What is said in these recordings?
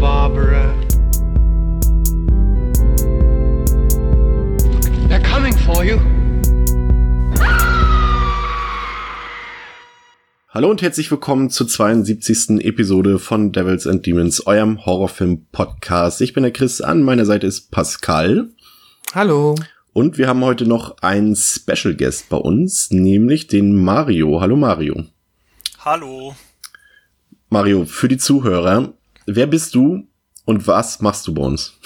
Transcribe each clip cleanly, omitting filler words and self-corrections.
Barbara. They're coming for you. Hallo und herzlich willkommen zur 72. Episode von Devils and Demons, eurem Horrorfilm-Podcast. Ich bin der Chris, an meiner Seite ist Pascal. Hallo. Und wir haben heute noch einen Special Guest bei uns, nämlich den Mario. Hallo Mario. Hallo. Mario, für die Zuhörer, wer bist du und was machst du bei uns?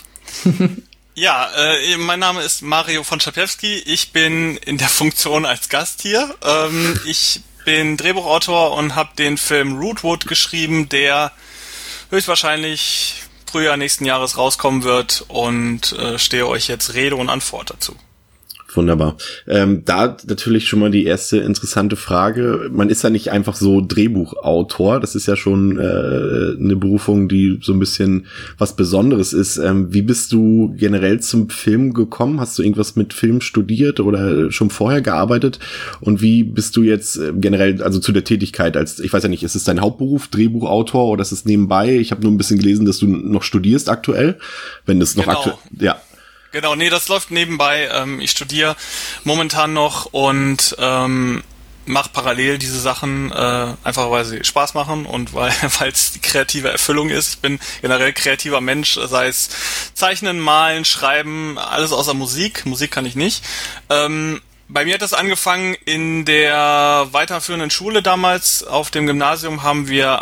Ja, mein Name ist Mario von Schapiewski. Ich bin in der Funktion als Gast hier. Ich bin Drehbuchautor und habe den Film Rootwood geschrieben, der höchstwahrscheinlich Frühjahr nächsten Jahres rauskommen wird, und stehe euch jetzt Rede und Antwort dazu. Wunderbar. Da natürlich schon mal die erste interessante Frage. Man ist ja nicht einfach so Drehbuchautor. Das ist ja schon eine Berufung, die so ein bisschen was Besonderes ist. Wie bist du generell zum Film gekommen? Hast du irgendwas mit Film studiert oder schon vorher gearbeitet? Und wie bist du jetzt generell, also zu der Tätigkeit als, ich weiß ja nicht, ist es dein Hauptberuf, Drehbuchautor, oder ist es nebenbei? Ich habe nur ein bisschen gelesen, dass du noch studierst aktuell. Wenn das noch aktuell, ja. Genau, nee, das läuft nebenbei. Ich studiere momentan noch und mache parallel diese Sachen, einfach weil sie Spaß machen und weil es die kreative Erfüllung ist. Ich bin generell kreativer Mensch, sei es Zeichnen, Malen, Schreiben, alles außer Musik. Musik kann ich nicht. Bei mir hat das angefangen in der weiterführenden Schule damals. Auf dem Gymnasium haben wir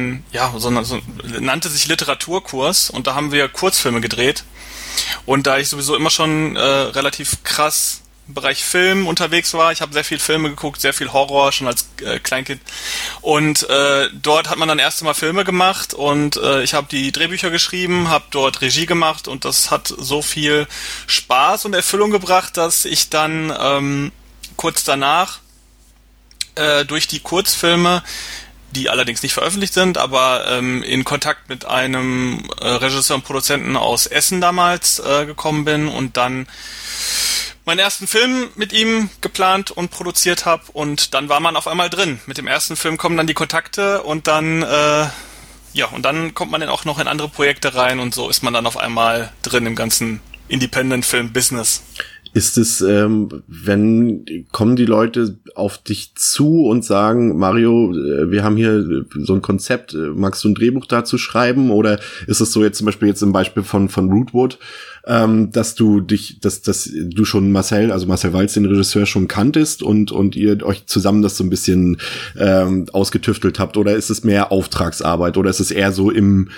nannte sich Literaturkurs, und da haben wir Kurzfilme gedreht. Und da ich sowieso immer schon relativ krass im Bereich Film unterwegs war, ich habe sehr viel Filme geguckt, sehr viel Horror, schon als Kleinkind. Und dort hat man dann erst Mal Filme gemacht, und ich habe die Drehbücher geschrieben, habe dort Regie gemacht, und das hat so viel Spaß und Erfüllung gebracht, dass ich dann kurz danach durch die Kurzfilme, die allerdings nicht veröffentlicht sind, aber in Kontakt mit einem Regisseur und Produzenten aus Essen damals gekommen bin und dann meinen ersten Film mit ihm geplant und produziert habe, und dann war man auf einmal drin. Mit dem ersten Film kommen dann die Kontakte, und dann und dann kommt man dann auch noch in andere Projekte rein, und so ist man dann auf einmal drin im ganzen Independent-Film-Business. Ist es, kommen die Leute auf dich zu und sagen, Mario, wir haben hier so ein Konzept, magst du ein Drehbuch dazu schreiben? Oder ist es so jetzt zum Beispiel im Beispiel von Rootwood, dass du schon Marcel Walz, den Regisseur, schon kanntest und ihr euch zusammen das so ein bisschen ausgetüftelt habt? Oder ist es mehr Auftragsarbeit? Oder ist es eher so im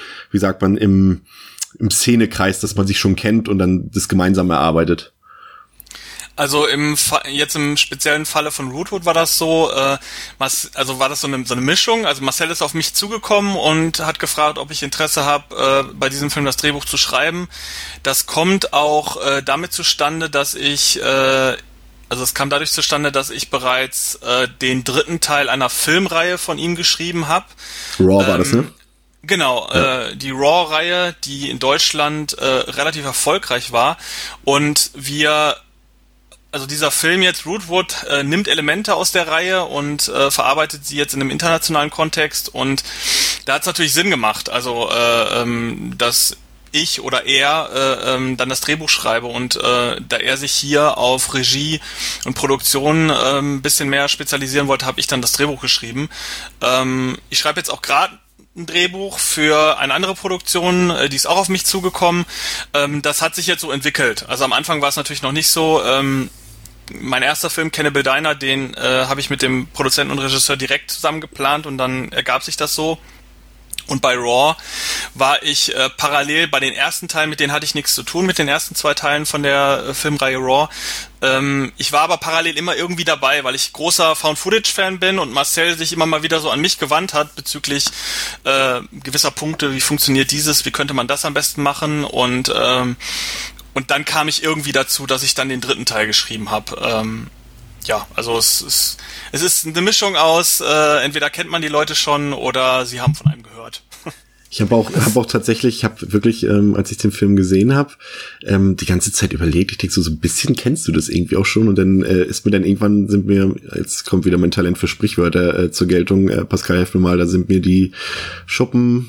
Szenekreis, dass man sich schon kennt und dann das gemeinsam erarbeitet? Also jetzt im speziellen Falle von Rootwood war das so, war das so eine Mischung. Also Marcel ist auf mich zugekommen und hat gefragt, ob ich Interesse habe, bei diesem Film das Drehbuch zu schreiben. Das kommt auch damit zustande, dass es kam dadurch zustande, dass ich bereits den dritten Teil einer Filmreihe von ihm geschrieben habe. Raw war das, ne? Genau, ja. Die Raw-Reihe, die in Deutschland relativ erfolgreich war, und dieser Film jetzt, Rootwood, nimmt Elemente aus der Reihe und verarbeitet sie jetzt in einem internationalen Kontext, und da hat es natürlich Sinn gemacht, dass ich oder er dann das Drehbuch schreibe, und da er sich hier auf Regie und Produktion ein bisschen mehr spezialisieren wollte, habe ich dann das Drehbuch geschrieben. Ich schreibe jetzt auch gerade ein Drehbuch für eine andere Produktion, die ist auch auf mich zugekommen. Das hat sich jetzt so entwickelt. Also am Anfang war es natürlich noch nicht so. Mein erster Film, Cannibal Diner, den habe ich mit dem Produzenten und Regisseur direkt zusammen geplant, und dann ergab sich das so. Und bei Raw war ich parallel bei den ersten Teilen, mit denen hatte ich nichts zu tun, mit den ersten 2 Teilen von der Filmreihe Raw. Ich war aber parallel immer irgendwie dabei, weil ich großer Found-Footage-Fan bin und Marcel sich immer mal wieder so an mich gewandt hat bezüglich gewisser Punkte, wie funktioniert dieses, wie könnte man das am besten machen, und dann kam ich irgendwie dazu, dass ich dann den dritten Teil geschrieben habe. Es ist eine Mischung aus, entweder kennt man die Leute schon oder sie haben von einem gehört. Ich habe auch tatsächlich, als ich den Film gesehen habe, die ganze Zeit überlegt, ich denke so ein bisschen kennst du das irgendwie auch schon, und dann jetzt kommt wieder mein Talent für Sprichwörter zur Geltung, Pascal, helf mir mal, da sind mir die Schuppen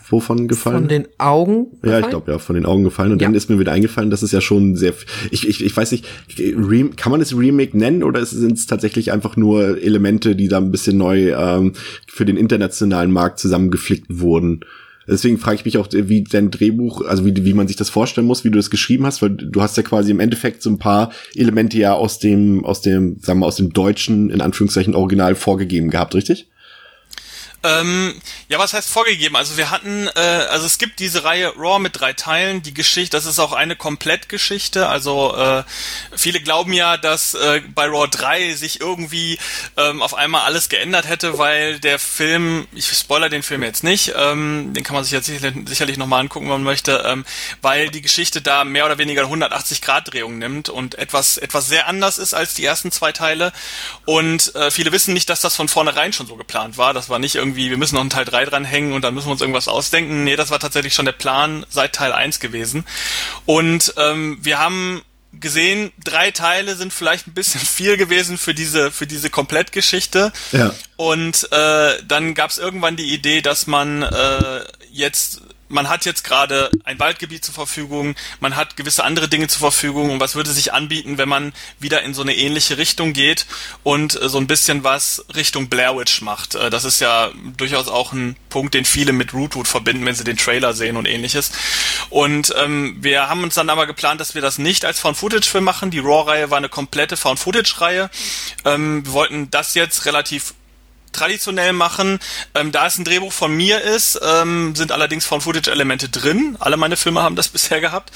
wovon gefallen? Von den Augen gefallen? Ja, ich glaube, von den Augen gefallen. Und dann ist mir wieder eingefallen, dass es ja schon sehr, ich weiß nicht, kann man es Remake nennen oder sind es tatsächlich einfach nur Elemente, die da ein bisschen neu für den internationalen Markt zusammengeflickt wurden? Deswegen frage ich mich auch, wie dein Drehbuch, also wie man sich das vorstellen muss, wie du das geschrieben hast, weil du hast ja quasi im Endeffekt so ein paar Elemente ja aus dem, sagen wir mal, aus dem deutschen, in Anführungszeichen, Original vorgegeben gehabt, richtig? Ja, was heißt vorgegeben? Also wir hatten, also es gibt diese Reihe Raw mit 3 Teilen. Die Geschichte, das ist auch eine Komplettgeschichte. Also viele glauben ja, dass bei Raw 3 sich irgendwie auf einmal alles geändert hätte, weil der Film, ich spoiler den Film jetzt nicht, den kann man sich jetzt sicherlich nochmal angucken, wenn man möchte, weil die Geschichte da mehr oder weniger 180-Grad-Drehung nimmt und etwas sehr anders ist als die ersten 2 Teile. Und viele wissen nicht, dass das von vornherein schon so geplant war. Das war nicht irgendwie, wir müssen noch einen Teil 3 dranhängen und dann müssen wir uns irgendwas ausdenken. Nee, das war tatsächlich schon der Plan seit Teil 1 gewesen. Und wir haben gesehen, 3 Teile sind vielleicht ein bisschen viel gewesen für diese Komplettgeschichte. Ja. Und dann gab es irgendwann die Idee, dass man man hat jetzt gerade ein Waldgebiet zur Verfügung, man hat gewisse andere Dinge zur Verfügung und was würde sich anbieten, wenn man wieder in so eine ähnliche Richtung geht und so ein bisschen was Richtung Blair Witch macht. Das ist ja durchaus auch ein Punkt, den viele mit Rootwood verbinden, wenn sie den Trailer sehen und ähnliches. Und wir haben uns dann aber geplant, dass wir das nicht als Found-Footage-Film machen. Die Raw-Reihe war eine komplette Found-Footage-Reihe. Wir wollten das jetzt relativ traditionell machen. Da es ein Drehbuch von mir ist, sind allerdings Found-Footage-Elemente drin. Alle meine Filme haben das bisher gehabt.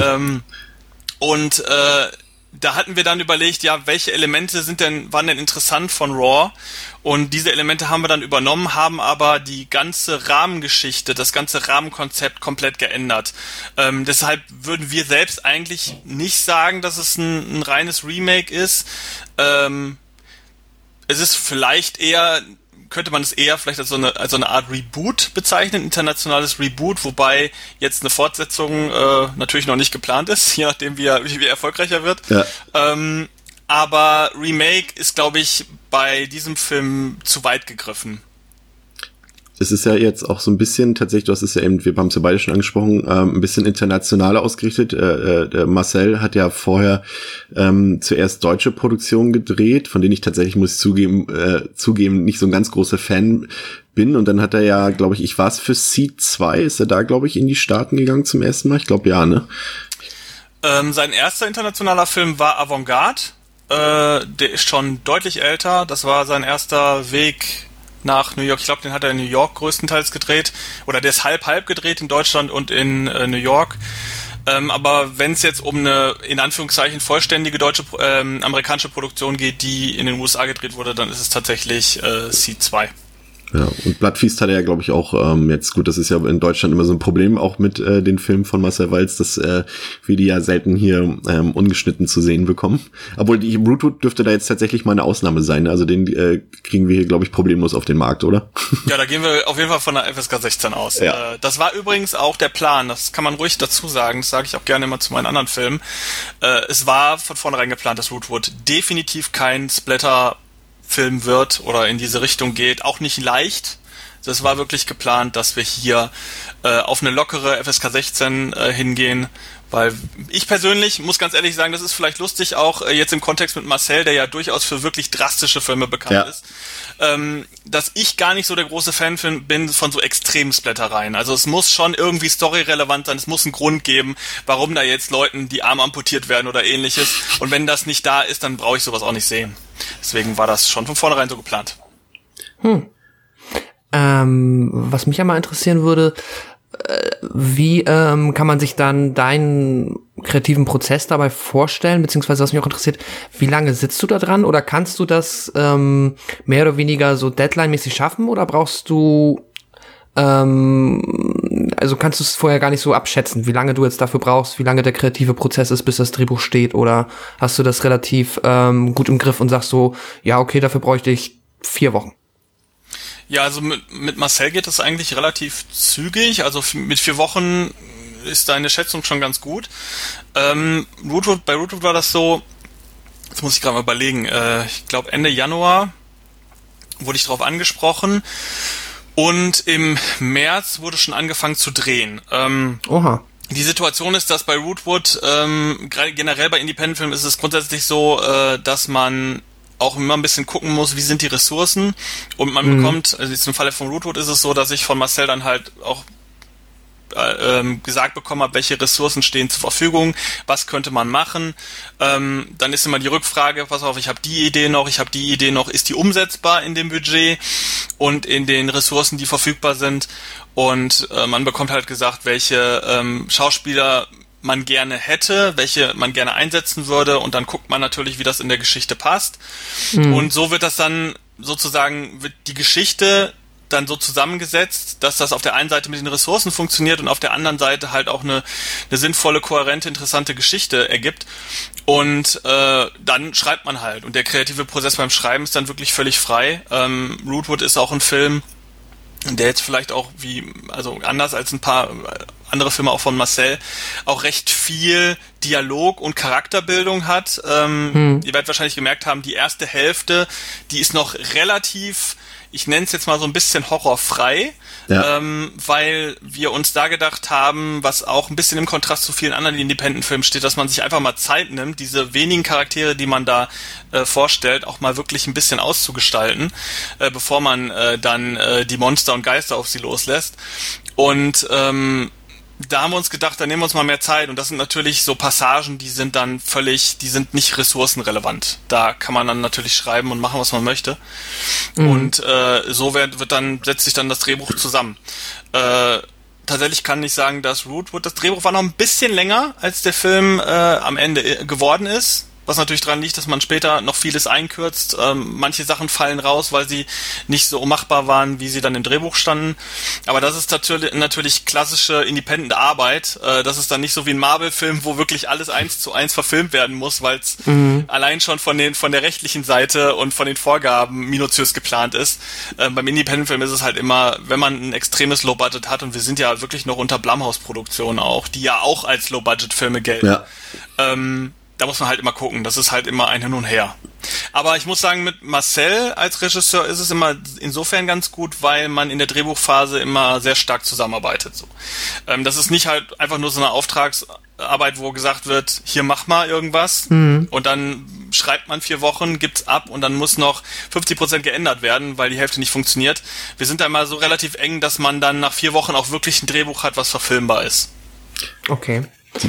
Da hatten wir dann überlegt, ja, welche Elemente waren denn interessant von Raw? Und diese Elemente haben wir dann übernommen, haben aber die ganze Rahmengeschichte, das ganze Rahmenkonzept komplett geändert. Deshalb würden wir selbst eigentlich nicht sagen, dass es ein reines Remake ist. Es ist vielleicht eher, könnte man es eher vielleicht als so eine Art Reboot bezeichnen, internationales Reboot, wobei jetzt eine Fortsetzung natürlich noch nicht geplant ist, je nachdem wie erfolgreicher wird. Ja. Aber Remake ist, glaube ich, bei diesem Film zu weit gegriffen. Es ist ja jetzt auch so ein bisschen, tatsächlich, du hast es ja eben, wir haben es ja beide schon angesprochen, ein bisschen internationaler ausgerichtet. Marcel hat ja vorher zuerst deutsche Produktionen gedreht, von denen ich tatsächlich, muss ich zugeben, nicht so ein ganz großer Fan bin. Und dann hat er ja, glaube ich war es für Seed 2, ist er da, glaube ich, in die Staaten gegangen zum ersten Mal? Ich glaube, ja, ne? Sein erster internationaler Film war Avantgarde. Der ist schon deutlich älter. Das war sein erster Weg nach New York. Ich glaube, den hat er in New York größtenteils gedreht. Oder der ist halb gedreht in Deutschland und in New York. Aber wenn es jetzt um eine, in Anführungszeichen, vollständige amerikanische Produktion geht, die in den USA gedreht wurde, dann ist es tatsächlich Seed 2. Ja, und Bloodfeast hat er ja, glaube ich, auch jetzt, gut, das ist ja in Deutschland immer so ein Problem, auch mit den Filmen von Marcel Walz, dass wir die ja selten hier ungeschnitten zu sehen bekommen. Obwohl, die Rootwood dürfte da jetzt tatsächlich mal eine Ausnahme sein. Also den kriegen wir hier, glaube ich, problemlos auf den Markt, oder? Ja, da gehen wir auf jeden Fall von der FSK 16 aus. Ja. Das war übrigens auch der Plan, das kann man ruhig dazu sagen, das sage ich auch gerne immer zu meinen anderen Filmen. Es war von vornherein geplant, dass Rootwood definitiv kein Splatter-Film wird oder in diese Richtung geht, auch nicht leicht. Das war wirklich geplant, dass wir hier auf eine lockere FSK 16 hingehen, weil ich persönlich muss ganz ehrlich sagen, das ist vielleicht lustig auch jetzt im Kontext mit Marcel, der ja durchaus für wirklich drastische Filme bekannt ist, dass ich gar nicht so der große Fan bin von so extremen Splattereien. Also es muss schon irgendwie storyrelevant sein, es muss einen Grund geben, warum da jetzt Leuten die Arme amputiert werden oder ähnliches. Und wenn das nicht da ist, dann brauche ich sowas auch nicht sehen. Deswegen war das schon von vornherein so geplant. Was mich ja mal interessieren würde, wie kann man sich dann deinen kreativen Prozess dabei vorstellen, beziehungsweise was mich auch interessiert, wie lange sitzt du da dran oder kannst du das mehr oder weniger so Deadline-mäßig schaffen oder brauchst du also kannst du es vorher gar nicht so abschätzen, wie lange du jetzt dafür brauchst, wie lange der kreative Prozess ist, bis das Drehbuch steht, oder hast du das relativ gut im Griff und sagst so, ja okay, dafür bräuchte ich 4 Wochen? Ja, also mit Marcel geht das eigentlich relativ zügig, also mit 4 Wochen ist deine Schätzung schon ganz gut. Bei Rootwood war das so, jetzt muss ich gerade mal überlegen, ich glaube Ende Januar wurde ich darauf angesprochen Und im März wurde schon angefangen zu drehen. Oha. Die Situation ist, dass bei Rootwood, generell bei Independent-Filmen ist es grundsätzlich so, dass man auch immer ein bisschen gucken muss, wie sind die Ressourcen, und man bekommt, also jetzt im Falle von Rootwood ist es so, dass ich von Marcel dann halt auch gesagt bekommen habe, welche Ressourcen stehen zur Verfügung, was könnte man machen. Dann ist immer die Rückfrage, pass auf, ich habe die Idee noch, ist die umsetzbar in dem Budget und in den Ressourcen, die verfügbar sind, und man bekommt halt gesagt, welche Schauspieler man gerne hätte, welche man gerne einsetzen würde, und dann guckt man natürlich, wie das in der Geschichte passt. Und so wird das dann sozusagen, wird die Geschichte dann so zusammengesetzt, dass das auf der einen Seite mit den Ressourcen funktioniert und auf der anderen Seite halt auch eine sinnvolle, kohärente, interessante Geschichte ergibt. Und dann schreibt man halt. Und der kreative Prozess beim Schreiben ist dann wirklich völlig frei. Rootwood ist auch ein Film, der jetzt vielleicht auch also anders als ein paar andere Filme auch von Marcel, auch recht viel Dialog und Charakterbildung hat. Ihr werdet wahrscheinlich gemerkt haben, die erste Hälfte, die ist noch relativ, ich nenne es jetzt mal so ein bisschen horrorfrei, weil wir uns da gedacht haben, was auch ein bisschen im Kontrast zu vielen anderen Independent-Filmen steht, dass man sich einfach mal Zeit nimmt, diese wenigen Charaktere, die man da vorstellt, auch mal wirklich ein bisschen auszugestalten, bevor man dann die Monster und Geister auf sie loslässt. Und da haben wir uns gedacht, da nehmen wir uns mal mehr Zeit, und das sind natürlich so Passagen, die sind nicht ressourcenrelevant. Da kann man dann natürlich schreiben und machen, was man möchte. Und so setzt sich dann das Drehbuch zusammen. Tatsächlich kann ich sagen, dass Rootwood, das Drehbuch war noch ein bisschen länger, als der Film am Ende geworden ist. Was natürlich daran liegt, dass man später noch vieles einkürzt. Manche Sachen fallen raus, weil sie nicht so machbar waren, wie sie dann im Drehbuch standen. Aber das ist natürlich klassische Independent-Arbeit. Das ist dann nicht so wie ein Marvel-Film, wo wirklich alles 1:1 verfilmt werden muss, weil es allein schon von der rechtlichen Seite und von den Vorgaben minutiös geplant ist. Beim Independent-Film ist es halt immer, wenn man ein extremes Low-Budget hat, und wir sind ja wirklich noch unter Blumhouse-Produktionen auch, die ja auch als Low-Budget-Filme gelten. Ja. Da muss man halt immer gucken, das ist halt immer ein Hin und Her. Aber ich muss sagen, mit Marcel als Regisseur ist es immer insofern ganz gut, weil man in der Drehbuchphase immer sehr stark zusammenarbeitet. So. Das ist nicht halt einfach nur so eine Auftragsarbeit, wo gesagt wird, hier mach mal irgendwas, und dann schreibt man 4 Wochen, gibt's ab, und dann muss noch 50% geändert werden, weil die Hälfte nicht funktioniert. Wir sind da immer so relativ eng, dass man dann nach 4 Wochen auch wirklich ein Drehbuch hat, was verfilmbar ist. Okay.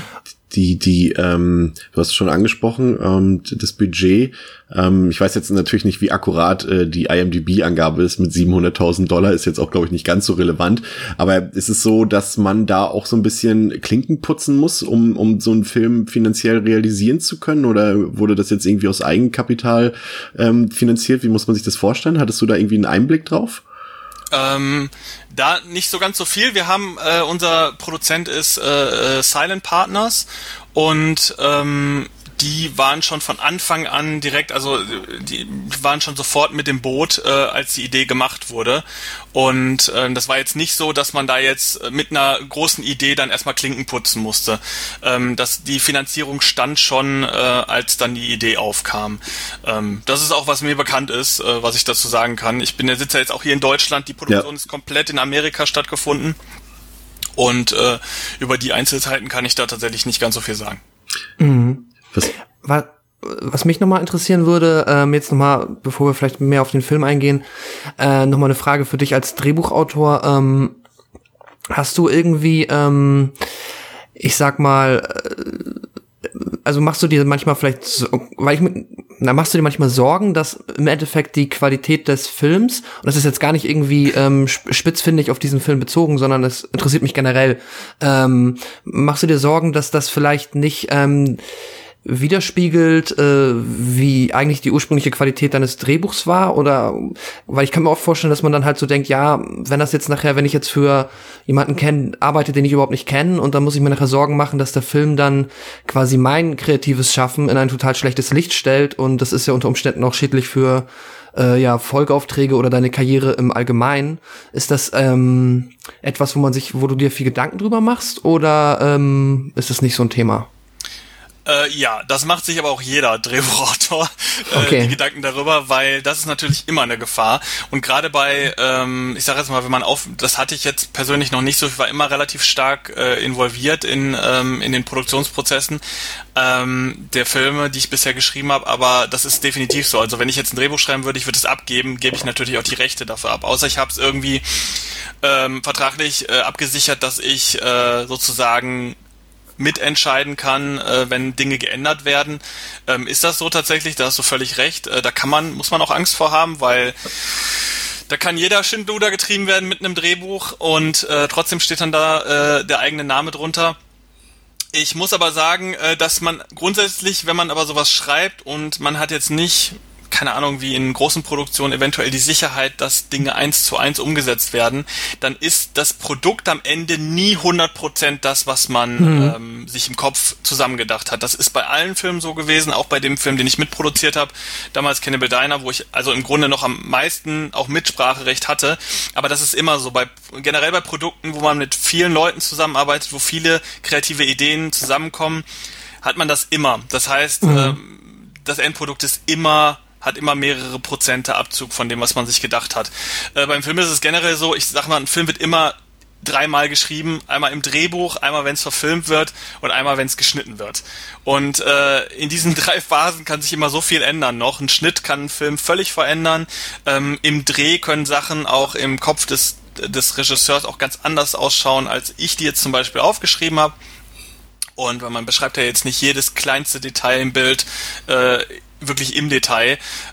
Du hast es schon angesprochen, das Budget. Ich weiß jetzt natürlich nicht, wie akkurat die IMDb-Angabe ist mit $700.000, ist jetzt auch, glaube ich, nicht ganz so relevant. Aber ist es so, dass man da auch so ein bisschen Klinken putzen muss, um so einen Film finanziell realisieren zu können? Oder wurde das jetzt irgendwie aus Eigenkapital finanziert? Wie muss man sich das vorstellen? Hattest du da irgendwie einen Einblick drauf? Da nicht so ganz so viel. Wir haben, unser Produzent ist Silent Partners, und die waren schon von Anfang an direkt, also die waren schon sofort mit dem Boot, als die Idee gemacht wurde. Und das war jetzt nicht so, dass man da jetzt mit einer großen Idee dann erstmal Klinken putzen musste. Die Finanzierung stand schon, als dann die Idee aufkam. Das ist auch, was mir bekannt ist, was ich dazu sagen kann. Der sitze ja jetzt auch hier in Deutschland, die Produktion ist komplett in Amerika stattgefunden. Und über die Einzelheiten kann ich da tatsächlich nicht ganz so viel sagen. Was mich nochmal interessieren würde, jetzt nochmal, bevor wir vielleicht mehr auf den Film eingehen, nochmal eine Frage für dich als Drehbuchautor. Hast du irgendwie, ich sag mal, also machst du dir manchmal Sorgen, dass im Endeffekt die Qualität des Films, und das ist jetzt gar nicht irgendwie spitzfindig auf diesen Film bezogen, sondern es interessiert mich generell, machst du dir Sorgen, dass das vielleicht nicht widerspiegelt, wie eigentlich die ursprüngliche Qualität deines Drehbuchs war? Oder, weil ich kann mir oft vorstellen, dass man dann halt so denkt, ja, wenn ich jetzt für jemanden arbeite, den ich überhaupt nicht kenne, und dann muss ich mir nachher Sorgen machen, dass der Film dann quasi mein kreatives Schaffen in ein total schlechtes Licht stellt, und das ist ja unter Umständen auch schädlich für Folgeaufträge oder deine Karriere im Allgemeinen. Ist das etwas, wo du dir viel Gedanken drüber machst, oder ist das nicht so ein Thema? Ja, das macht sich aber auch jeder Drehbuchautor Okay. die Gedanken darüber, weil das ist natürlich immer eine Gefahr. Und gerade bei, ich sage jetzt mal, wenn man das hatte ich jetzt persönlich noch nicht so, ich war immer relativ stark involviert in den Produktionsprozessen der Filme, die ich bisher geschrieben habe, aber das ist definitiv so. Also wenn ich jetzt ein Drehbuch schreiben würde, ich würde es abgeben, gebe ich natürlich auch die Rechte dafür ab. Außer ich habe es irgendwie vertraglich abgesichert, dass ich sozusagen mitentscheiden kann, wenn Dinge geändert werden. Ist das so tatsächlich? Da hast du völlig recht. Da muss man auch Angst vor haben, weil da kann jeder Schindluder getrieben werden mit einem Drehbuch und trotzdem steht dann da der eigene Name drunter. Ich muss aber sagen, dass man grundsätzlich, wenn man aber sowas schreibt und man hat jetzt nicht, keine Ahnung, wie in großen Produktionen eventuell die Sicherheit, dass Dinge 1:1 umgesetzt werden, dann ist das Produkt am Ende nie 100% das, was man sich im Kopf zusammengedacht hat. Das ist bei allen Filmen so gewesen, auch bei dem Film, den ich mitproduziert habe, damals Cannibal Diner, wo ich also im Grunde noch am meisten auch Mitspracherecht hatte. Aber das ist immer so, generell bei Produkten, wo man mit vielen Leuten zusammenarbeitet, wo viele kreative Ideen zusammenkommen, hat man das immer. Das heißt, das Endprodukt hat immer mehrere Prozente Abzug von dem, was man sich gedacht hat. Beim Film ist es generell so, ich sag mal, ein Film wird immer 3-mal geschrieben, einmal im Drehbuch, einmal wenn es verfilmt wird und einmal wenn es geschnitten wird. Und in diesen 3 Phasen kann sich immer so viel ändern noch. Ein Schnitt kann einen Film völlig verändern. Im Dreh können Sachen auch im Kopf des Regisseurs auch ganz anders ausschauen, als ich die jetzt zum Beispiel aufgeschrieben habe. Und man beschreibt ja jetzt nicht jedes kleinste Detail im Bild wirklich im Detail.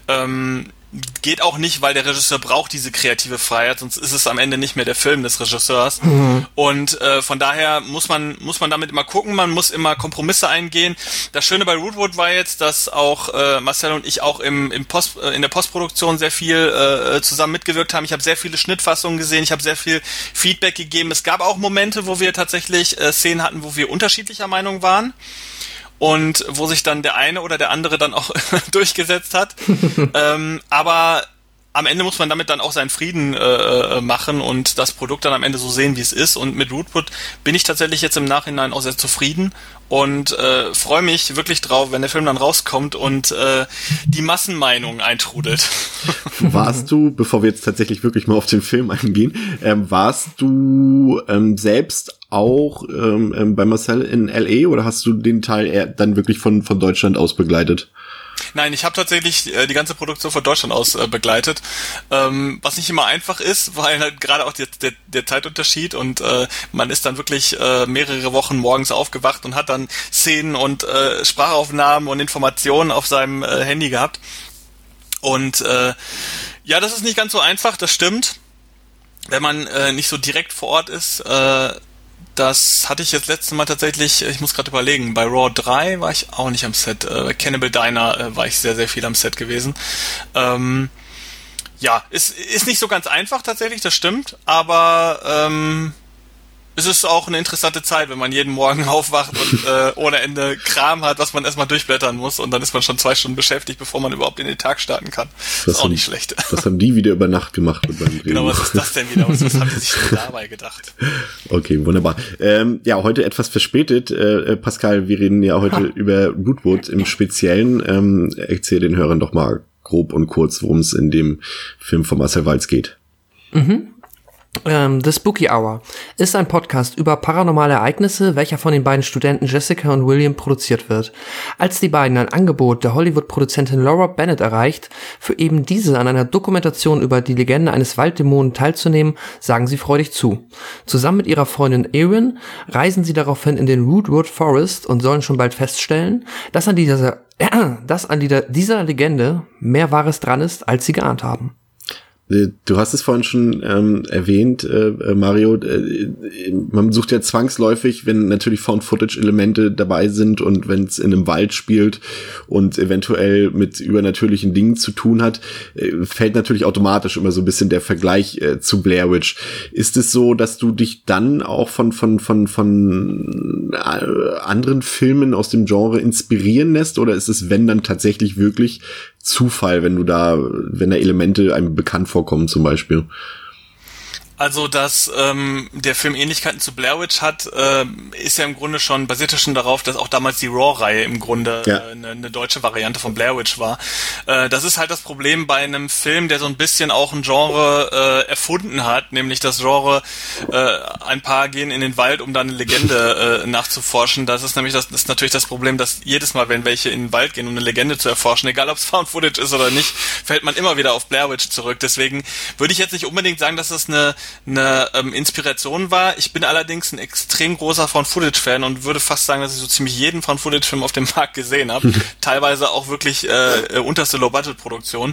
Geht auch nicht, weil der Regisseur braucht diese kreative Freiheit, sonst ist es am Ende nicht mehr der Film des Regisseurs. Und von daher muss man damit immer gucken, man muss immer Kompromisse eingehen. Das Schöne bei Rootwood war jetzt, dass auch Marcel und ich auch in der Postproduktion sehr viel zusammen mitgewirkt haben. Ich habe sehr viele Schnittfassungen gesehen, ich habe sehr viel Feedback gegeben. Es gab auch Momente, wo wir tatsächlich Szenen hatten, wo wir unterschiedlicher Meinung waren. Und wo sich dann der eine oder der andere dann auch durchgesetzt hat. Aber am Ende muss man damit dann auch seinen Frieden machen und das Produkt dann am Ende so sehen, wie es ist. Und mit Rootwood bin ich tatsächlich jetzt im Nachhinein auch sehr zufrieden und freue mich wirklich drauf, wenn der Film dann rauskommt und die Massenmeinung eintrudelt. Warst du, bevor wir jetzt tatsächlich wirklich mal auf den Film eingehen, warst du selbst auch bei Marcel in L.A. oder hast du den Teil eher dann wirklich von Deutschland aus begleitet? Nein, ich habe tatsächlich die ganze Produktion von Deutschland aus begleitet, was nicht immer einfach ist, weil halt gerade auch der Zeitunterschied und man ist dann wirklich mehrere Wochen morgens aufgewacht und hat dann Szenen und Sprachaufnahmen und Informationen auf seinem Handy gehabt. Und ja, das ist nicht ganz so einfach, das stimmt, wenn man nicht so direkt vor Ort ist. Das hatte ich jetzt letztes Mal tatsächlich, ich muss gerade überlegen, bei Raw 3 war ich auch nicht am Set, bei Cannibal Diner war ich sehr, sehr viel am Set gewesen. Ja, ist nicht so ganz einfach tatsächlich, das stimmt, aber es ist auch eine interessante Zeit, wenn man jeden Morgen aufwacht und ohne Ende Kram hat, was man erstmal durchblättern muss und dann ist man schon 2 Stunden beschäftigt, bevor man überhaupt in den Tag starten kann. Das ist auch nicht schlecht. Was haben die wieder über Nacht gemacht mit meinem Drehbuch? Genau, was ist das denn wieder? Was haben die sich denn dabei gedacht? Okay, wunderbar. Ja, heute etwas verspätet. Pascal, wir reden ja heute über Rootwood im Speziellen. Erzähl den Hörern doch mal grob und kurz, worum es in dem Film von Marcel Walz geht. The Spooky Hour ist ein Podcast über paranormale Ereignisse, welcher von den beiden Studenten Jessica und William produziert wird. Als die beiden ein Angebot der Hollywood-Produzentin Laura Bennett erreicht, für eben diese an einer Dokumentation über die Legende eines Walddämonen teilzunehmen, sagen sie freudig zu. Zusammen mit ihrer Freundin Erin reisen sie daraufhin in den Rootwood Forest und sollen schon bald feststellen, dass an dieser Legende mehr Wahres dran ist, als sie geahnt haben. Du hast es vorhin schon erwähnt, Mario, man sucht ja zwangsläufig, wenn natürlich Found-Footage-Elemente dabei sind und wenn es in einem Wald spielt und eventuell mit übernatürlichen Dingen zu tun hat, fällt natürlich automatisch immer so ein bisschen der Vergleich zu Blair Witch. Ist es so, dass du dich dann auch von anderen Filmen aus dem Genre inspirieren lässt oder ist es, wenn dann tatsächlich wirklich Zufall, wenn da Elemente einem bekannt vorkommen zum Beispiel? Also, dass der Film Ähnlichkeiten zu Blair Witch hat, ist ja im Grunde basierte schon darauf, dass auch damals die Raw-Reihe im Grunde eine deutsche Variante von Blair Witch war. Das ist halt das Problem bei einem Film, der so ein bisschen auch ein Genre erfunden hat, nämlich das Genre, ein Paar gehen in den Wald, um da eine Legende nachzuforschen. Das ist natürlich das Problem, dass jedes Mal, wenn welche in den Wald gehen, um eine Legende zu erforschen, egal ob es Found Footage ist oder nicht, fällt man immer wieder auf Blair Witch zurück. Deswegen würde ich jetzt nicht unbedingt sagen, dass das eine Inspiration war. Ich bin allerdings ein extrem großer Found-Footage-Fan und würde fast sagen, dass ich so ziemlich jeden Found-Footage-Film auf dem Markt gesehen habe. Teilweise auch wirklich unterste Low-Budget-Produktion.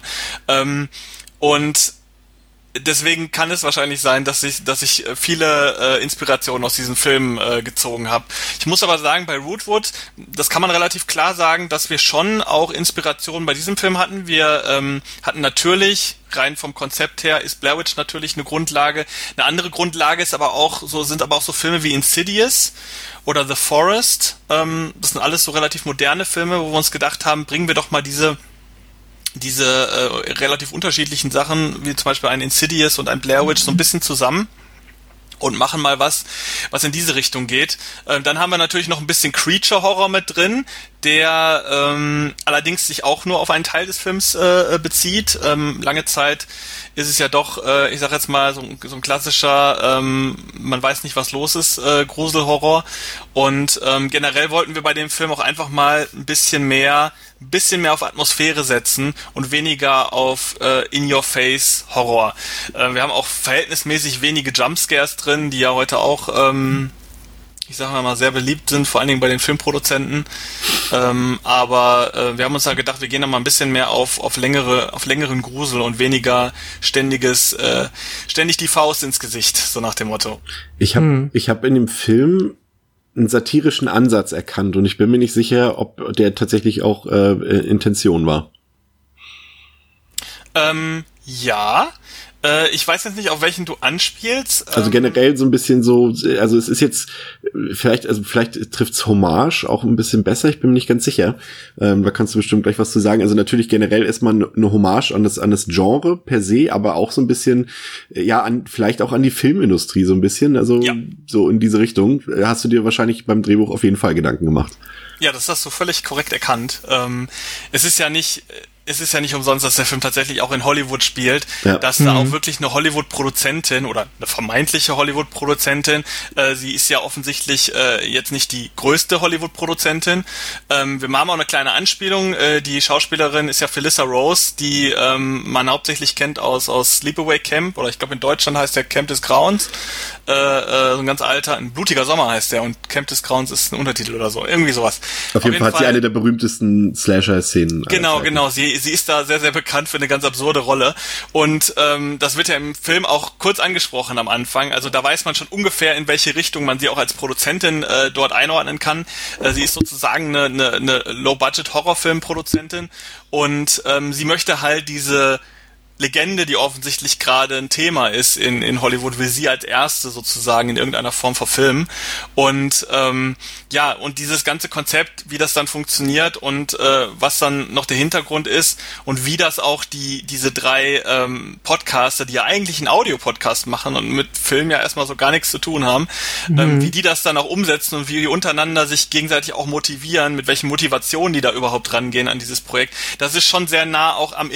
Und deswegen kann es wahrscheinlich sein, dass ich viele Inspirationen aus diesem Film gezogen habe. Ich muss aber sagen, bei Rootwood, das kann man relativ klar sagen, dass wir schon auch Inspirationen bei diesem Film hatten. Wir hatten natürlich, rein vom Konzept her, ist Blair Witch natürlich eine Grundlage. Eine andere Grundlage sind aber auch so Filme wie Insidious oder The Forest. Das sind alles so relativ moderne Filme, wo wir uns gedacht haben, bringen wir doch mal diese relativ unterschiedlichen Sachen, wie zum Beispiel ein Insidious und ein Blair Witch, so ein bisschen zusammen und machen mal was in diese Richtung geht. Dann haben wir natürlich noch ein bisschen Creature-Horror mit drin, der allerdings sich auch nur auf einen Teil des Films bezieht. Lange Zeit ist es ja doch, ich sag jetzt mal, so ein klassischer, man weiß nicht, was los ist, Gruselhorror. Und generell wollten wir bei dem Film auch einfach mal ein bisschen mehr auf Atmosphäre setzen und weniger auf In-Your-Face-Horror. Wir haben auch verhältnismäßig wenige Jumpscares drin, die ja heute auch, ich sag mal, sehr beliebt sind, vor allen Dingen bei den Filmproduzenten. Aber wir haben uns da gedacht, wir gehen da mal ein bisschen mehr auf längeren Grusel und weniger ständig die Faust ins Gesicht, so nach dem Motto. Ich hab in dem Film einen satirischen Ansatz erkannt und ich bin mir nicht sicher, ob der tatsächlich auch Intention war. Ja. Ich weiß jetzt nicht, auf welchen du anspielst. Also generell so ein bisschen so, also es ist jetzt vielleicht trifft's Hommage auch ein bisschen besser, ich bin mir nicht ganz sicher. Da kannst du bestimmt gleich was zu sagen. Also natürlich generell erstmal eine Hommage an das Genre per se, aber auch so ein bisschen, vielleicht auch an die Filmindustrie so ein bisschen, also so in diese Richtung. Hast du dir wahrscheinlich beim Drehbuch auf jeden Fall Gedanken gemacht. Ja, das hast du völlig korrekt erkannt. Es ist ja nicht umsonst, dass der Film tatsächlich auch in Hollywood spielt, dass da auch wirklich eine Hollywood-Produzentin oder eine vermeintliche Hollywood-Produzentin, sie ist ja offensichtlich jetzt nicht die größte Hollywood-Produzentin. Wir haben auch eine kleine Anspielung, die Schauspielerin ist ja Felissa Rose, die man hauptsächlich kennt aus Sleepaway Camp, oder ich glaube in Deutschland heißt der Camp des Grauens, so ein ganz alter, ein blutiger Sommer heißt der, und Camp des Grauens ist ein Untertitel oder so, irgendwie sowas. Auf jeden Fall hat sie eine der berühmtesten Slasher-Szenen. Genau, sie ist da sehr, sehr bekannt für eine ganz absurde Rolle und das wird ja im Film auch kurz angesprochen am Anfang, also da weiß man schon ungefähr, in welche Richtung man sie auch als Produzentin dort einordnen kann. Sie ist sozusagen eine Low-Budget-Horrorfilm-Produzentin und sie möchte halt diese Legende, die offensichtlich gerade ein Thema ist in Hollywood, will sie als erste sozusagen in irgendeiner Form verfilmen. Und und dieses ganze Konzept, wie das dann funktioniert und was dann noch der Hintergrund ist und wie das auch diese drei Podcaster, die ja eigentlich einen Audio-Podcast machen und mit Film ja erstmal so gar nichts zu tun haben, wie die das dann auch umsetzen und wie die untereinander sich gegenseitig auch motivieren, mit welchen Motivationen die da überhaupt rangehen an dieses Projekt. Das ist schon sehr nah auch am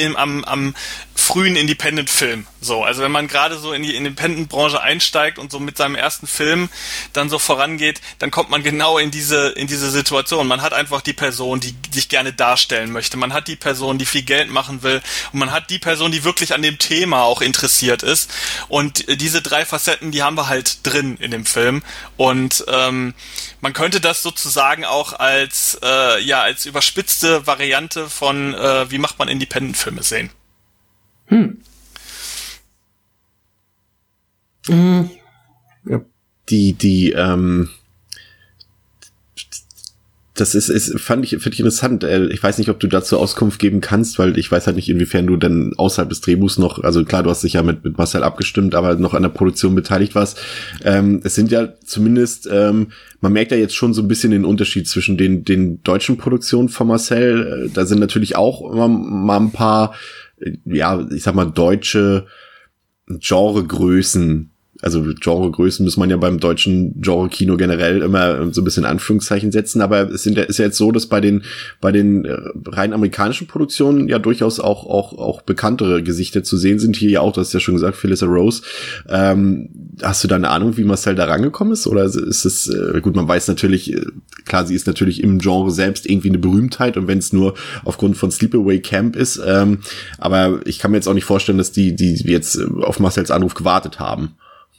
frühen Independent-Film. So, also wenn man gerade so in die Independent-Branche einsteigt und so mit seinem ersten Film dann so vorangeht, dann kommt man genau in diese Situation. Man hat einfach die Person, die sich gerne darstellen möchte. Man hat die Person, die viel Geld machen will. Und man hat die Person, die wirklich an dem Thema auch interessiert ist. Und diese drei Facetten, die haben wir halt drin in dem Film. Und man könnte das sozusagen auch als überspitzte Variante von wie macht man Independent-Filme sehen. Ja. Das finde ich interessant. Ich weiß nicht, ob du dazu Auskunft geben kannst, weil ich weiß halt nicht, inwiefern du denn außerhalb des Drehbuchs noch, also klar, du hast dich ja mit Marcel abgestimmt, aber noch an der Produktion beteiligt warst. Es sind ja zumindest, man merkt ja jetzt schon so ein bisschen den Unterschied zwischen den deutschen Produktionen von Marcel. Da sind natürlich auch immer mal ein paar, ich sag mal, deutsche Genregrößen also Genregrößen muss man ja beim deutschen Genre-Kino generell immer so ein bisschen Anführungszeichen setzen, aber ist ja jetzt so, dass bei den rein amerikanischen Produktionen ja durchaus auch bekanntere Gesichter zu sehen sind. Hier ja auch, du hast ja schon gesagt, Felissa Rose. Hast du da eine Ahnung, wie Marcel da rangekommen ist? Oder ist es, gut, man weiß natürlich, klar, sie ist natürlich im Genre selbst irgendwie eine Berühmtheit und wenn es nur aufgrund von Sleepaway Camp ist, aber ich kann mir jetzt auch nicht vorstellen, dass die jetzt auf Marcels Anruf gewartet haben.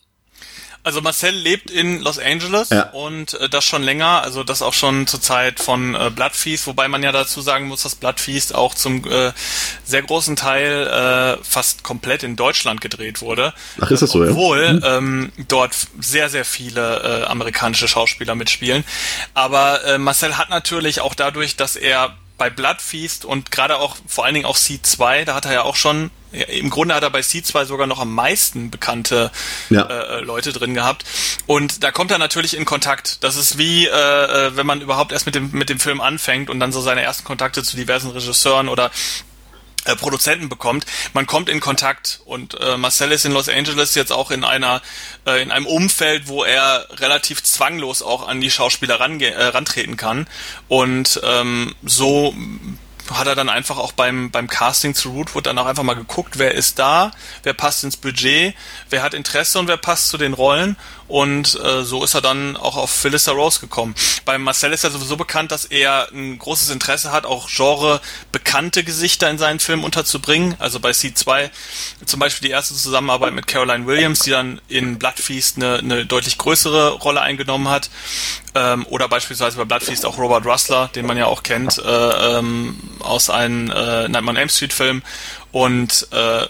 Also Marcel lebt in Los Angeles und das schon länger, also das auch schon zur Zeit von Blood Feast, wobei man ja dazu sagen muss, dass Blood Feast auch zum sehr großen Teil fast komplett in Deutschland gedreht wurde. Ach, ist das so, obwohl dort sehr, sehr viele amerikanische Schauspieler mitspielen. Aber Marcel hat natürlich auch dadurch, dass er bei Blood Feast und gerade auch vor allen Dingen auch C2, da hat er ja auch schon, im Grunde hat er bei C2 sogar noch am meisten bekannte Leute drin gehabt. Und da kommt er natürlich in Kontakt. Das ist wie, wenn man überhaupt erst mit dem Film anfängt und dann so seine ersten Kontakte zu diversen Regisseuren oder Produzenten bekommt. Man kommt in Kontakt und Marcel ist in Los Angeles jetzt auch in einem Umfeld, wo er relativ zwanglos auch an die Schauspieler rantreten kann und so hat er dann einfach auch beim Casting zu Rootwood dann auch einfach mal geguckt, wer ist da, wer passt ins Budget, wer hat Interesse und wer passt zu den Rollen und so ist er dann auch auf Felissa Rose gekommen. Bei Marcel ist er sowieso bekannt, dass er ein großes Interesse hat, auch genre-bekannte Gesichter in seinen Filmen unterzubringen, also bei C2 zum Beispiel die erste Zusammenarbeit mit Caroline Williams, die dann in Blood Feast eine deutlich größere Rolle eingenommen hat, oder beispielsweise bei Blood Feast auch Robert Russler, den man ja auch kennt, aus einem Nightmare on Elm Street Film und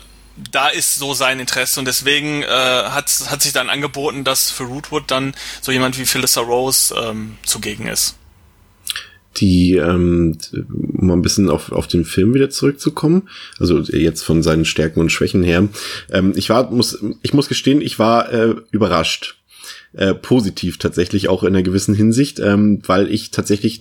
da ist so sein Interesse und deswegen hat sich dann angeboten, dass für Rootwood dann so jemand wie Felissa Rose zugegen ist. Um mal ein bisschen auf den Film wieder zurückzukommen, also jetzt von seinen Stärken und Schwächen her. Ich muss gestehen, ich war überrascht. Positiv tatsächlich auch in einer gewissen Hinsicht, weil ich tatsächlich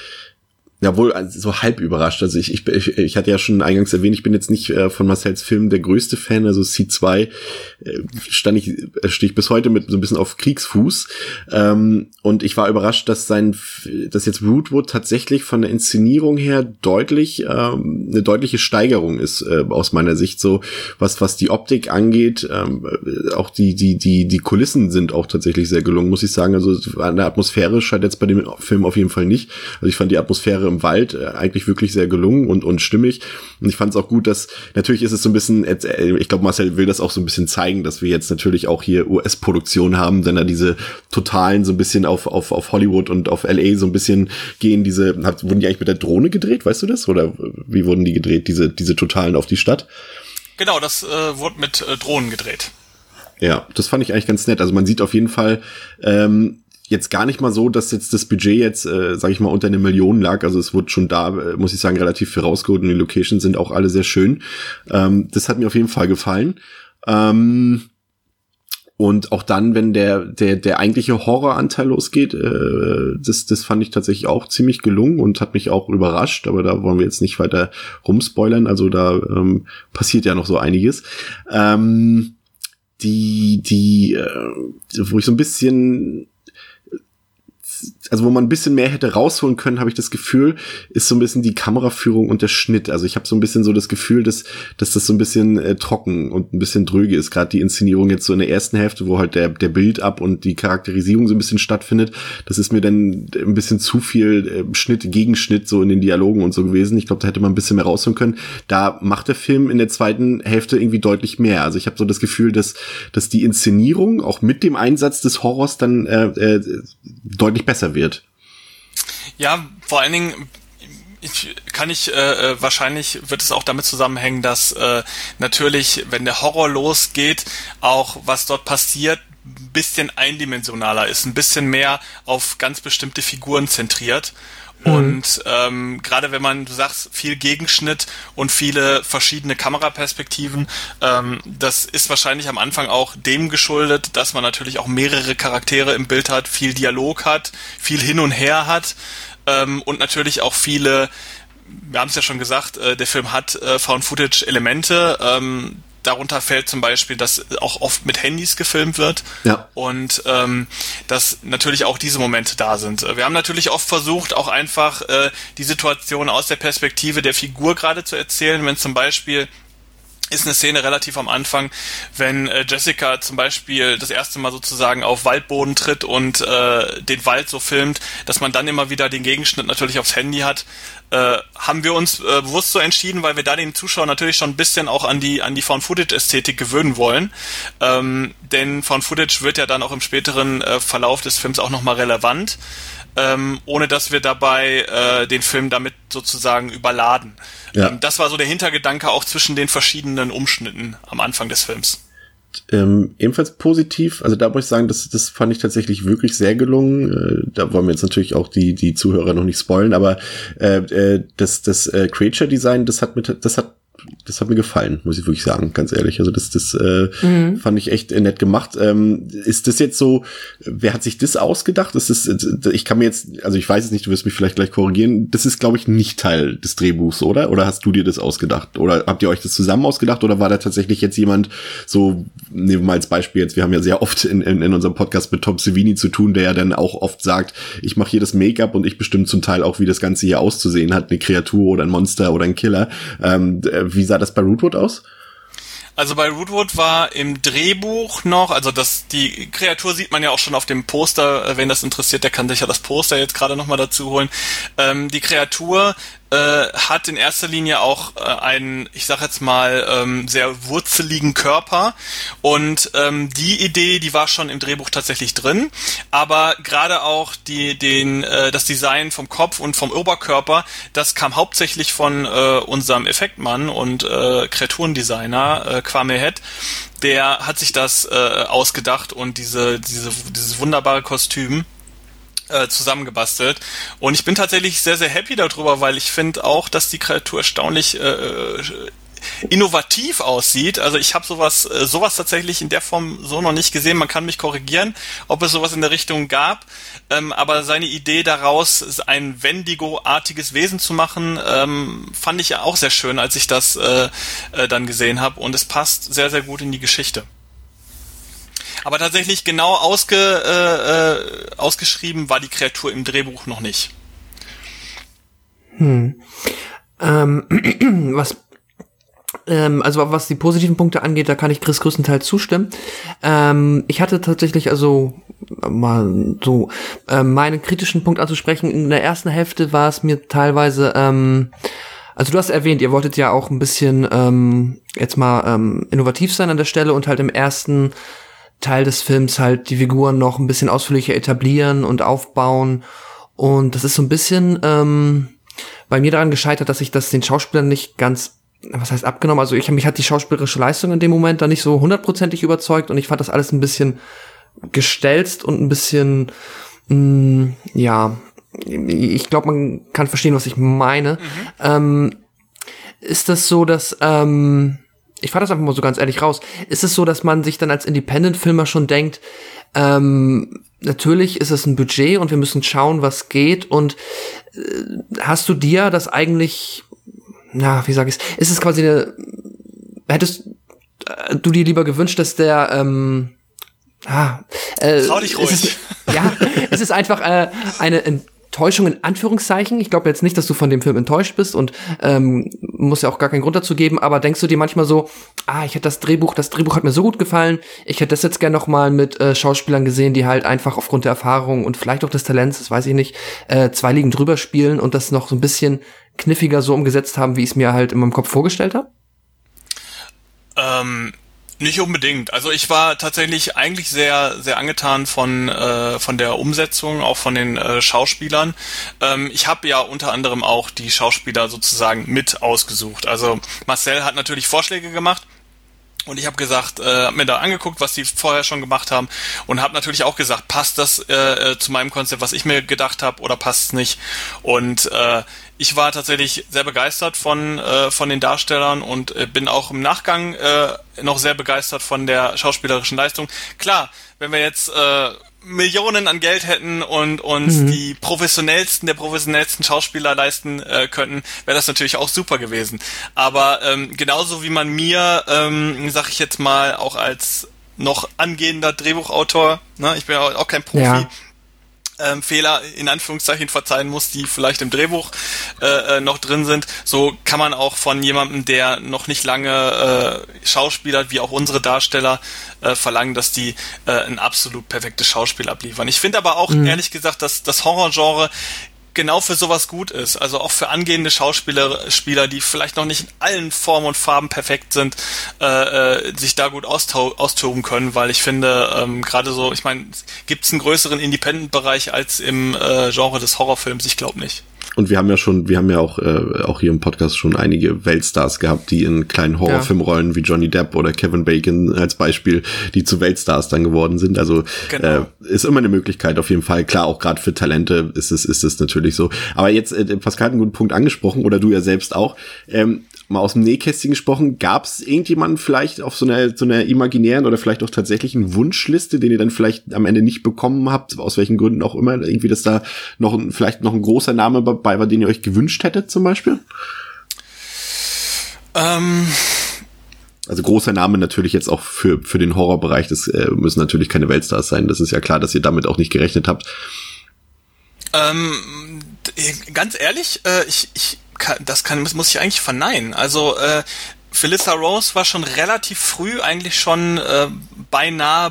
so halb überrascht. Also ich hatte ja schon eingangs erwähnt, ich bin jetzt nicht von Marcels Film der größte Fan, also C2 stehe ich bis heute mit so ein bisschen auf Kriegsfuß. Und ich war überrascht, dass jetzt Rootwood tatsächlich von der Inszenierung her eine deutliche Steigerung ist, aus meiner Sicht, so was die Optik angeht. Auch die Kulissen sind auch tatsächlich sehr gelungen, muss ich sagen. Also an der Atmosphäre scheint jetzt bei dem Film auf jeden Fall nicht. Also ich fand die Atmosphäre im Wald eigentlich wirklich sehr gelungen und stimmig. Und ich fand es auch gut, dass, natürlich ist es so ein bisschen, ich glaube, Marcel will das auch so ein bisschen zeigen, dass wir jetzt natürlich auch hier US-Produktion haben, wenn da diese totalen so ein bisschen auf Hollywood und auf LA so ein bisschen gehen, wurden die eigentlich mit der Drohne gedreht, weißt du das? Oder wie wurden die gedreht, diese totalen auf die Stadt? Genau, das wurde mit Drohnen gedreht. Ja, das fand ich eigentlich ganz nett. Also man sieht auf jeden Fall, jetzt gar nicht mal so, dass jetzt das Budget jetzt, sage ich mal, unter 1 Million lag. Also es wurde schon da, muss ich sagen, relativ viel rausgeholt und die Locations sind auch alle sehr schön. Das hat mir auf jeden Fall gefallen. Und auch dann, wenn der eigentliche Horroranteil losgeht, das fand ich tatsächlich auch ziemlich gelungen und hat mich auch überrascht. Aber da wollen wir jetzt nicht weiter rumspoilern. Also da passiert ja noch so einiges. Wo ich so ein bisschen, also wo man ein bisschen mehr hätte rausholen können, habe ich das Gefühl, ist so ein bisschen die Kameraführung und der Schnitt. Also ich habe so ein bisschen so das Gefühl, dass das so ein bisschen trocken und ein bisschen dröge ist. Gerade die Inszenierung jetzt so in der ersten Hälfte, wo halt der Build-up und die Charakterisierung so ein bisschen stattfindet. Das ist mir dann ein bisschen zu viel Schnitt, Gegenschnitt so in den Dialogen und so gewesen. Ich glaube, da hätte man ein bisschen mehr rausholen können. Da macht der Film in der zweiten Hälfte irgendwie deutlich mehr. Also ich habe so das Gefühl, dass die Inszenierung auch mit dem Einsatz des Horrors dann deutlich besser wird. Ja, vor allen Dingen wahrscheinlich wird es auch damit zusammenhängen, dass natürlich, wenn der Horror losgeht, auch was dort passiert, ein bisschen eindimensionaler ist, ein bisschen mehr auf ganz bestimmte Figuren zentriert. Und gerade wenn du sagst, viel Gegenschnitt und viele verschiedene Kameraperspektiven, das ist wahrscheinlich am Anfang auch dem geschuldet, dass man natürlich auch mehrere Charaktere im Bild hat, viel Dialog hat, viel hin und her hat und natürlich auch viele, wir haben es ja schon gesagt, der Film hat Found-Footage-Elemente, darunter fällt zum Beispiel, dass auch oft mit Handys gefilmt wird. Ja. Und dass natürlich auch diese Momente da sind. Wir haben natürlich oft versucht, auch einfach die Situation aus der Perspektive der Figur gerade zu erzählen, wenn zum Beispiel ist eine Szene relativ am Anfang, wenn Jessica zum Beispiel das erste Mal sozusagen auf Waldboden tritt und den Wald so filmt, dass man dann immer wieder den Gegenschnitt natürlich aufs Handy hat, haben wir uns bewusst so entschieden, weil wir da den Zuschauer natürlich schon ein bisschen auch an die Found-Footage-Ästhetik gewöhnen wollen. Denn Found-Footage wird ja dann auch im späteren Verlauf des Films auch nochmal relevant, ohne dass wir dabei den Film damit sozusagen überladen. Ja. Das war so der Hintergedanke auch zwischen den verschiedenen Umschnitten am Anfang des Films. Ebenfalls positiv, also da muss ich sagen, das fand ich tatsächlich wirklich sehr gelungen. Da wollen wir jetzt natürlich auch die Zuhörer noch nicht spoilen, aber das Creature Design, das hat mir gefallen, muss ich wirklich sagen, ganz ehrlich. Also das fand ich echt nett gemacht. Ist das jetzt so, wer hat sich das ausgedacht? Ich kann mir jetzt, also ich weiß es nicht, du wirst mich vielleicht gleich korrigieren, das ist, glaube ich, nicht Teil des Drehbuchs, oder? Oder hast du dir das ausgedacht? Oder habt ihr euch das zusammen ausgedacht? Oder war da tatsächlich jetzt jemand so, nehmen wir mal als Beispiel jetzt, wir haben ja sehr oft in unserem Podcast mit Tom Savini zu tun, der ja dann auch oft sagt, ich mache hier das Make-up und ich bestimme zum Teil auch, wie das Ganze hier auszusehen hat, eine Kreatur oder ein Monster oder ein Killer. Wie sah das bei Rootwood aus? Also bei Rootwood war im Drehbuch noch, also die Kreatur sieht man ja auch schon auf dem Poster, wenn das interessiert, der kann sich ja das Poster jetzt gerade nochmal dazu holen. Die Kreatur hat in erster Linie auch einen, ich sag jetzt mal, sehr wurzeligen Körper und die Idee, die war schon im Drehbuch tatsächlich drin, aber gerade auch das Design vom Kopf und vom Oberkörper, das kam hauptsächlich von unserem Effektmann und Kreaturendesigner Kwame Head. Der hat sich das ausgedacht und dieses wunderbare Kostüm zusammengebastelt. Und ich bin tatsächlich sehr, sehr happy darüber, weil ich finde auch, dass die Kreatur erstaunlich innovativ aussieht. Also ich habe sowas tatsächlich in der Form so noch nicht gesehen. Man kann mich korrigieren, ob es sowas in der Richtung gab. Aber seine Idee daraus, ein Wendigo-artiges Wesen zu machen, fand ich ja auch sehr schön, als ich das dann gesehen habe. Und es passt sehr, sehr gut in die Geschichte. Aber tatsächlich genau ausgeschrieben war die Kreatur im Drehbuch noch nicht. Was die positiven Punkte angeht, da kann ich Chris größtenteils zustimmen. Ich hatte tatsächlich mal so meinen kritischen Punkt anzusprechen. In der ersten Hälfte war es mir teilweise, also du hast erwähnt, ihr wolltet ja auch ein bisschen innovativ sein an der Stelle und halt im ersten Teil des Films halt die Figuren noch ein bisschen ausführlicher etablieren und aufbauen. Und das ist so ein bisschen bei mir daran gescheitert, dass ich das den Schauspielern nicht ganz, was heißt abgenommen, also mich hat die schauspielerische Leistung in dem Moment da nicht so 100%ig überzeugt und ich fand das alles ein bisschen gestelzt und ein bisschen, ich glaube, man kann verstehen, was ich meine. Ist das so, dass, ich fahr das einfach mal so ganz ehrlich raus. Ist es so, dass man sich dann als Independent-Filmer schon denkt, natürlich ist es ein Budget und wir müssen schauen, was geht und hast du dir das eigentlich, ist es quasi hättest du dir lieber gewünscht, dass der, trau dich ruhig. Es ist einfach eine Enttäuschung in Anführungszeichen. Ich glaube jetzt nicht, dass du von dem Film enttäuscht bist und muss ja auch gar keinen Grund dazu geben, aber denkst du dir manchmal so, ich hätte das Drehbuch hat mir so gut gefallen, ich hätte das jetzt gerne noch mal mit Schauspielern gesehen, die halt einfach aufgrund der Erfahrung und vielleicht auch des Talents, das weiß ich nicht, 2 Ligen drüber spielen und das noch so ein bisschen kniffiger so umgesetzt haben, wie ich es mir halt in meinem Kopf vorgestellt habe? Nicht unbedingt. Also ich war tatsächlich eigentlich sehr, sehr angetan von der Umsetzung, auch von den Schauspielern. Ich habe ja unter anderem auch die Schauspieler sozusagen mit ausgesucht. Also Marcel hat natürlich Vorschläge gemacht. Und ich habe gesagt, hab mir da angeguckt, was die vorher schon gemacht haben und habe natürlich auch gesagt, passt das zu meinem Konzept, was ich mir gedacht habe, oder passt es nicht? Und ich war tatsächlich sehr begeistert von den Darstellern und bin auch im Nachgang noch sehr begeistert von der schauspielerischen Leistung. Klar, wenn wir jetzt Millionen an Geld hätten und uns der professionellsten Schauspieler leisten könnten, wäre das natürlich auch super gewesen. Aber genauso wie man mir, sag ich jetzt mal, auch als noch angehender Drehbuchautor, ne, ich bin ja auch kein Profi, Fehler in Anführungszeichen verzeihen muss, die vielleicht im Drehbuch noch drin sind. So kann man auch von jemandem, der noch nicht lange schauspielert, wie auch unsere Darsteller, verlangen, dass die ein absolut perfektes Schauspiel abliefern. Ich finde aber auch, ehrlich gesagt, dass das Horrorgenre genau für sowas gut ist. Also auch für angehende Spieler, die vielleicht noch nicht in allen Formen und Farben perfekt sind, sich da gut austoben können, weil ich finde, gerade so, ich meine, gibt es einen größeren Independent-Bereich als im Genre des Horrorfilms? Ich glaube nicht. Und wir haben ja auch hier im Podcast schon einige Weltstars gehabt, die in kleinen Horrorfilmrollen wie Johnny Depp oder Kevin Bacon als Beispiel, die zu Weltstars dann geworden sind. Also ist immer eine Möglichkeit auf jeden Fall. Klar, auch gerade für Talente ist es natürlich so. Aber jetzt, Pascal hat einen guten Punkt angesprochen, oder du ja selbst auch. Mal aus dem Nähkästchen gesprochen, gab es irgendjemanden vielleicht auf so einer imaginären oder vielleicht auch tatsächlichen Wunschliste, den ihr dann vielleicht am Ende nicht bekommen habt, aus welchen Gründen auch immer, irgendwie, dass da vielleicht noch ein großer Name dabei war, den ihr euch gewünscht hättet zum Beispiel? Also großer Name natürlich jetzt auch für den Horrorbereich, das müssen natürlich keine Weltstars sein, das ist ja klar, dass ihr damit auch nicht gerechnet habt. Ganz ehrlich, muss ich eigentlich verneinen. Also Felissa Rose war schon relativ früh eigentlich schon beinahe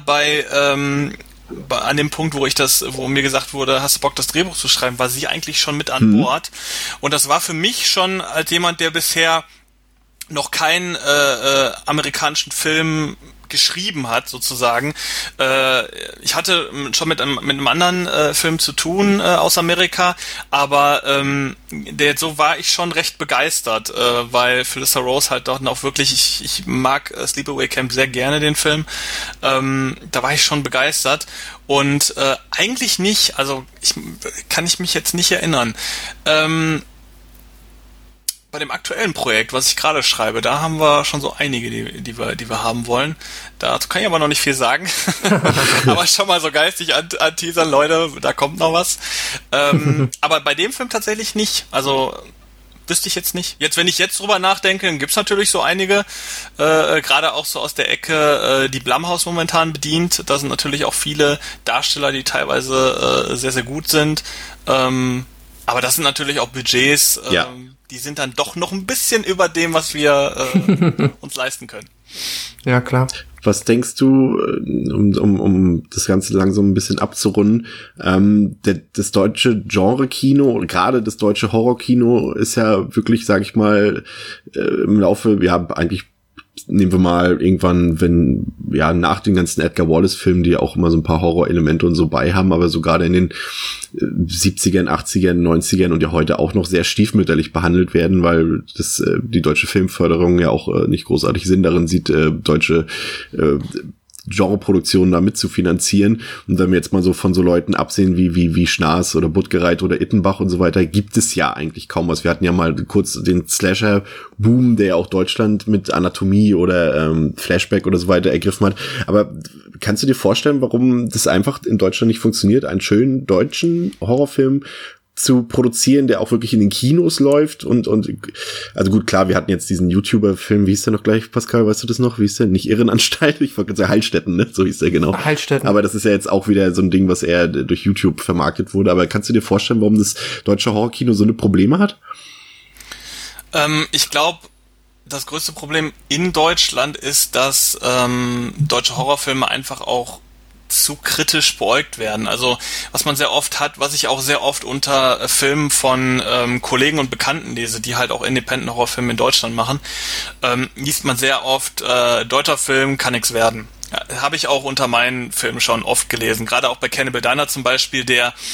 an dem Punkt, wo mir gesagt wurde, hast du Bock, das Drehbuch zu schreiben, war sie eigentlich schon mit an Bord. Und das war für mich schon als jemand, der bisher noch keinen amerikanischen Film geschrieben hat, sozusagen. Ich hatte schon mit einem anderen Film zu tun aus Amerika, aber so war ich schon recht begeistert, weil Felissa Rose halt dort auch wirklich, ich mag Sleepaway Camp sehr gerne, den Film. Da war ich schon begeistert und eigentlich nicht, also kann ich mich jetzt nicht erinnern. Bei dem aktuellen Projekt, was ich gerade schreibe, da haben wir schon so einige, die wir haben wollen. Dazu kann ich aber noch nicht viel sagen. Aber schon mal so geistig anteasern, Leute, da kommt noch was. Aber bei dem Film tatsächlich nicht. Also wüsste ich jetzt nicht. Jetzt, wenn ich jetzt drüber nachdenke, dann gibt's natürlich so einige, gerade auch so aus der Ecke, die Blumhouse momentan bedient. Da sind natürlich auch viele Darsteller, die teilweise sehr, sehr gut sind. Aber das sind natürlich auch Budgets, die sind dann doch noch ein bisschen über dem, was wir uns leisten können. Ja, klar. Was denkst du, um das Ganze langsam ein bisschen abzurunden, das deutsche Genre-Kino und gerade das deutsche Horror-Kino ist ja wirklich, sag ich mal, im Laufe, eigentlich nehmen wir mal irgendwann, nach den ganzen Edgar Wallace-Filmen, die ja auch immer so ein paar Horror-Elemente und so bei haben, aber so gerade in den 70ern, 80ern, 90ern und ja heute auch noch sehr stiefmütterlich behandelt werden, weil die deutsche Filmförderung ja auch nicht großartig Sinn darin sieht, deutsche Genreproduktionen da mit zu finanzieren. Und wenn wir jetzt mal so von so Leuten absehen wie Schnaas oder Buttgereit oder Ittenbach und so weiter, gibt es ja eigentlich kaum was. Wir hatten ja mal kurz den Slasher-Boom, der ja auch Deutschland mit Anatomie oder Flashback oder so weiter ergriffen hat. Aber kannst du dir vorstellen, warum das einfach in Deutschland nicht funktioniert, einen schönen deutschen Horrorfilm zu produzieren, der auch wirklich in den Kinos läuft und also gut, klar, wir hatten jetzt diesen YouTuber-Film, wie hieß der noch gleich, Pascal, weißt du das noch? Wie hieß der? Nicht Irrenanstalt, ich wollte sagen Heilstätten, ne? So hieß der genau. Heilstätten. Aber das ist ja jetzt auch wieder so ein Ding, was eher durch YouTube vermarktet wurde. Aber kannst du dir vorstellen, warum das deutsche Horrorkino so eine Probleme hat? Ich glaube, das größte Problem in Deutschland ist, dass deutsche Horrorfilme einfach auch zu kritisch beäugt werden. Also was man sehr oft hat, was ich auch sehr oft unter Filmen von Kollegen und Bekannten lese, die halt auch Independent-Horrorfilme in Deutschland machen, liest man sehr oft, deutscher Film kann nix werden. Ja, habe ich auch unter meinen Filmen schon oft gelesen. Gerade auch bei Cannibal Diner zum Beispiel,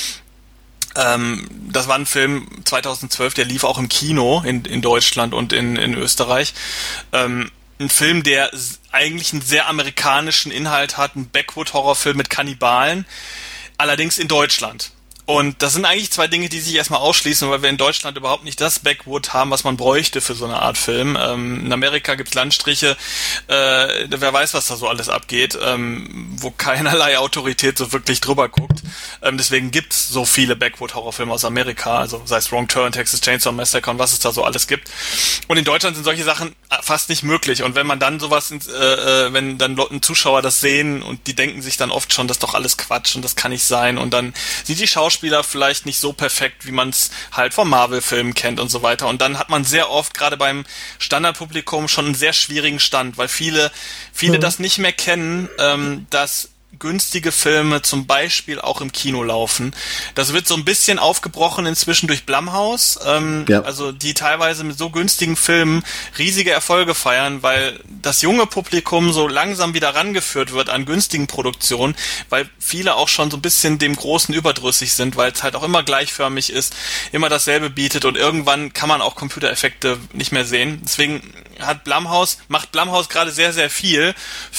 das war ein Film 2012, der lief auch im Kino in Deutschland und in Österreich. Ein Film, der eigentlich einen sehr amerikanischen Inhalt hat, ein Backwood-Horrorfilm mit Kannibalen, allerdings in Deutschland. Und das sind eigentlich zwei Dinge, die sich erstmal ausschließen, weil wir in Deutschland überhaupt nicht das Backwood haben, was man bräuchte für so eine Art Film. In Amerika gibt's Landstriche, wer weiß, was da so alles abgeht, wo keinerlei Autorität so wirklich drüber guckt. Deswegen gibt's so viele Backwood-Horrorfilme aus Amerika, also sei es Wrong Turn, Texas Chainsaw Massacre und was es da so alles gibt. Und in Deutschland sind solche Sachen fast nicht möglich. Und wenn man dann sowas, wenn dann ein Zuschauer das sehen und die denken sich dann oft schon, das ist doch alles Quatsch und das kann nicht sein. Und dann sind die Schauspieler vielleicht nicht so perfekt, wie man es halt vom Marvel-Filmen kennt und so weiter. Und dann hat man sehr oft, gerade beim Standardpublikum, schon einen sehr schwierigen Stand, weil viele das nicht mehr kennen, dass günstige Filme zum Beispiel auch im Kino laufen. Das wird so ein bisschen aufgebrochen inzwischen durch Blumhouse, also die teilweise mit so günstigen Filmen riesige Erfolge feiern, weil das junge Publikum so langsam wieder rangeführt wird an günstigen Produktionen, weil viele auch schon so ein bisschen dem Großen überdrüssig sind, weil es halt auch immer gleichförmig ist, immer dasselbe bietet und irgendwann kann man auch Computereffekte nicht mehr sehen. Deswegen macht Blumhouse gerade sehr, sehr viel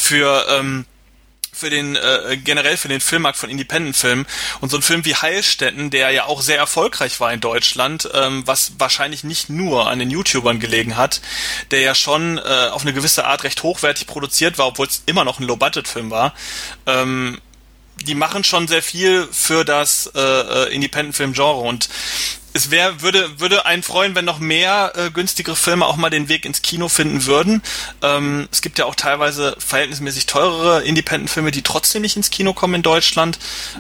generell für den Filmmarkt von Independent-Filmen. Und so ein Film wie Heilstätten, der ja auch sehr erfolgreich war in Deutschland, was wahrscheinlich nicht nur an den YouTubern gelegen hat, der ja schon auf eine gewisse Art recht hochwertig produziert war, obwohl es immer noch ein Low-Budget-Film war. Die machen schon sehr viel für das Independent-Film-Genre und es würde einen freuen, wenn noch mehr günstigere Filme auch mal den Weg ins Kino finden würden. Es gibt ja auch teilweise verhältnismäßig teurere Independent-Filme, die trotzdem nicht ins Kino kommen in Deutschland.